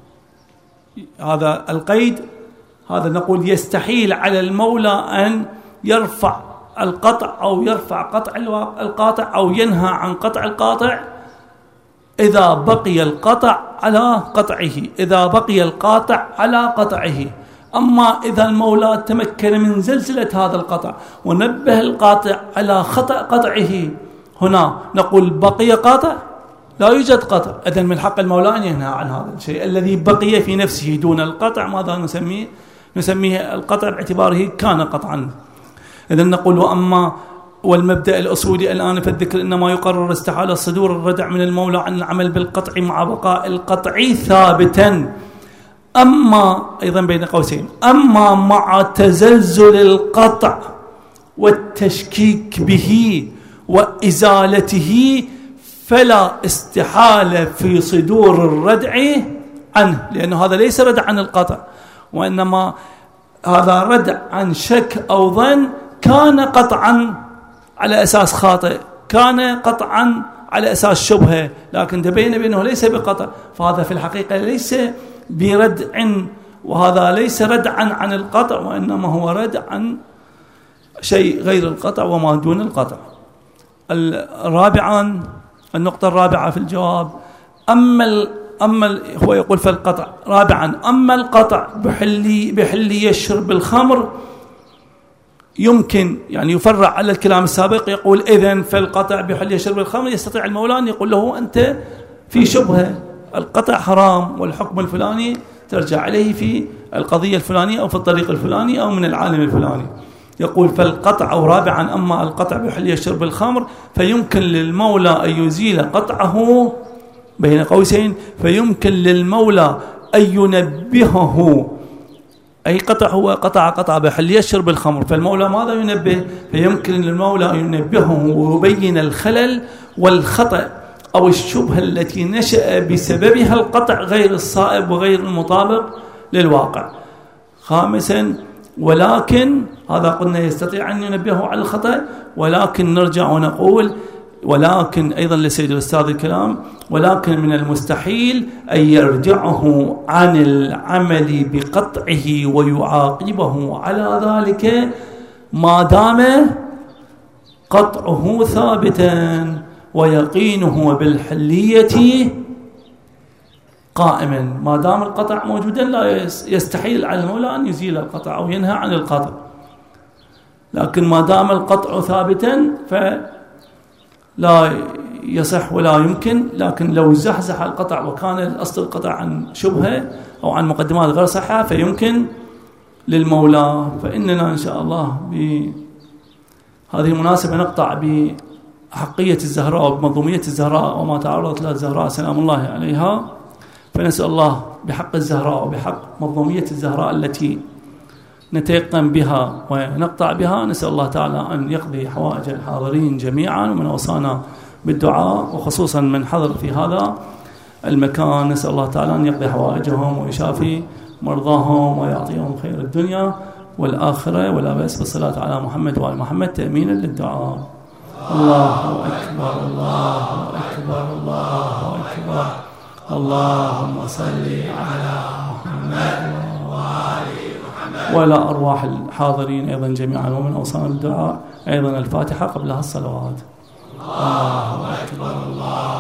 هذا القيد، هذا نقول يستحيل على المولى أن يرفع القطع أو يرفع قطع القاطع أو ينهى عن قطع القاطع إذا بقي القطع على قطعه، إذا بقي القاطع على قطعه. أما إذا المولى تمكن من زلزلة هذا القطع ونبه القاطع على خطأ قطعه، هنا نقول بقي قاطع، لا يوجد قطع. إذن من حق المولى أن ينهى عن هذا الشيء الذي بقي في نفسه دون القطع. ماذا نسميه؟ نسميه القطع باعتباره كان قطعا. إذن نقول وأما والمبدأ الأصولي الآن فالذكر إنما يقرر استحالة صدور الردع من المولى عن العمل بالقطع مع بقاء القطع ثابتا. أما أيضا بين قوسين، أما مع تزلزل القطع والتشكيك به وإزالته فلا استحالة في صدور الردع عنه، لأن هذا ليس ردع عن القطع، وإنما هذا ردع عن شك أو ظن كان قطعا على أساس خاطئ، كان قطعا على أساس شبهة، لكن تبين بأنه ليس بقطع، فهذا في الحقيقة ليس بردع، وهذا ليس ردعا عن القطع، وإنما هو ردع عن شيء غير القطع وما دون القطع. الرابعا، النقطة الرابعة في الجواب، أما ال أما ال هو يقول فالقطع. رابعا أما القطع بحلي بحلي الشرب الخمر، يمكن يعني يفرع على الكلام السابق، يقول إذن فالقطع بحلي شرب الخمر يستطيع المولى أن يقول له أنت في شبهة، القطع حرام والحكم الفلاني ترجع عليه في القضية الفلانية أو في الطريق الفلاني أو من العالم الفلاني. يقول فالقطع. أو رابعا أما القطع بحلي شرب الخمر فيمكن للمولى أن يزيل قطعه بين قوسين، فيمكن للمولى أن ينبهه، أي قطع هو قطع قطع بحل يشرب الخمر، فالمولى ماذا ينبه؟ فيمكن للمولى أن ينبهه ويبين الخلل والخطأ أو الشبهة التي نشأ بسببها القطع غير الصائب وغير المطابق للواقع. خامسا ولكن هذا قلنا يستطيع أن ينبهه على الخطأ، ولكن نرجع ونقول ولكن أيضا لسيد الأستاذ الكلام، ولكن من المستحيل أن يرجعه عن العمل بقطعه ويعاقبه على ذلك ما دام قطعه ثابتا ويقينه بالحلية قائما. ما دام القطع موجودا لا يستحيل على المولى أن يزيل القطع أو ينهى عن القطع، لكن ما دام القطع ثابتا فلا يصح ولا يمكن. لكن لو زحزح القطع وكان الأصل القطع عن شبهة أو عن مقدمات غير صحة فيمكن للمولى. فإننا إن شاء الله بهذه المناسبة نقطع بحقية الزهراء وبمنظومية الزهراء وما تعرضت لها الزهراء سلام الله عليها. فنسأل الله بحق الزهراء وبحق منظومية الزهراء التي نتيقن بها ونقطع بها، نسأل الله تعالى أن يقضي حوائج الحاضرين جميعا ومن أوصانا بالدعاء، وخصوصا من حضر في هذا المكان نسأل الله تعالى أن يقضي حوائجهم ويشافي مرضاهم ويعطيهم خير الدنيا والآخرة. ولا بأس بالصلاة على محمد وعلى محمد تأمينا للدعاء. الله أكبر الله أكبر الله أكبر. اللهم صل على محمد وآل محمد وعلى أرواح الحاضرين أيضا جميعا ومن أوصانا الدعاء أيضا الفاتحة قبلها الصلوات. الله أكبر الله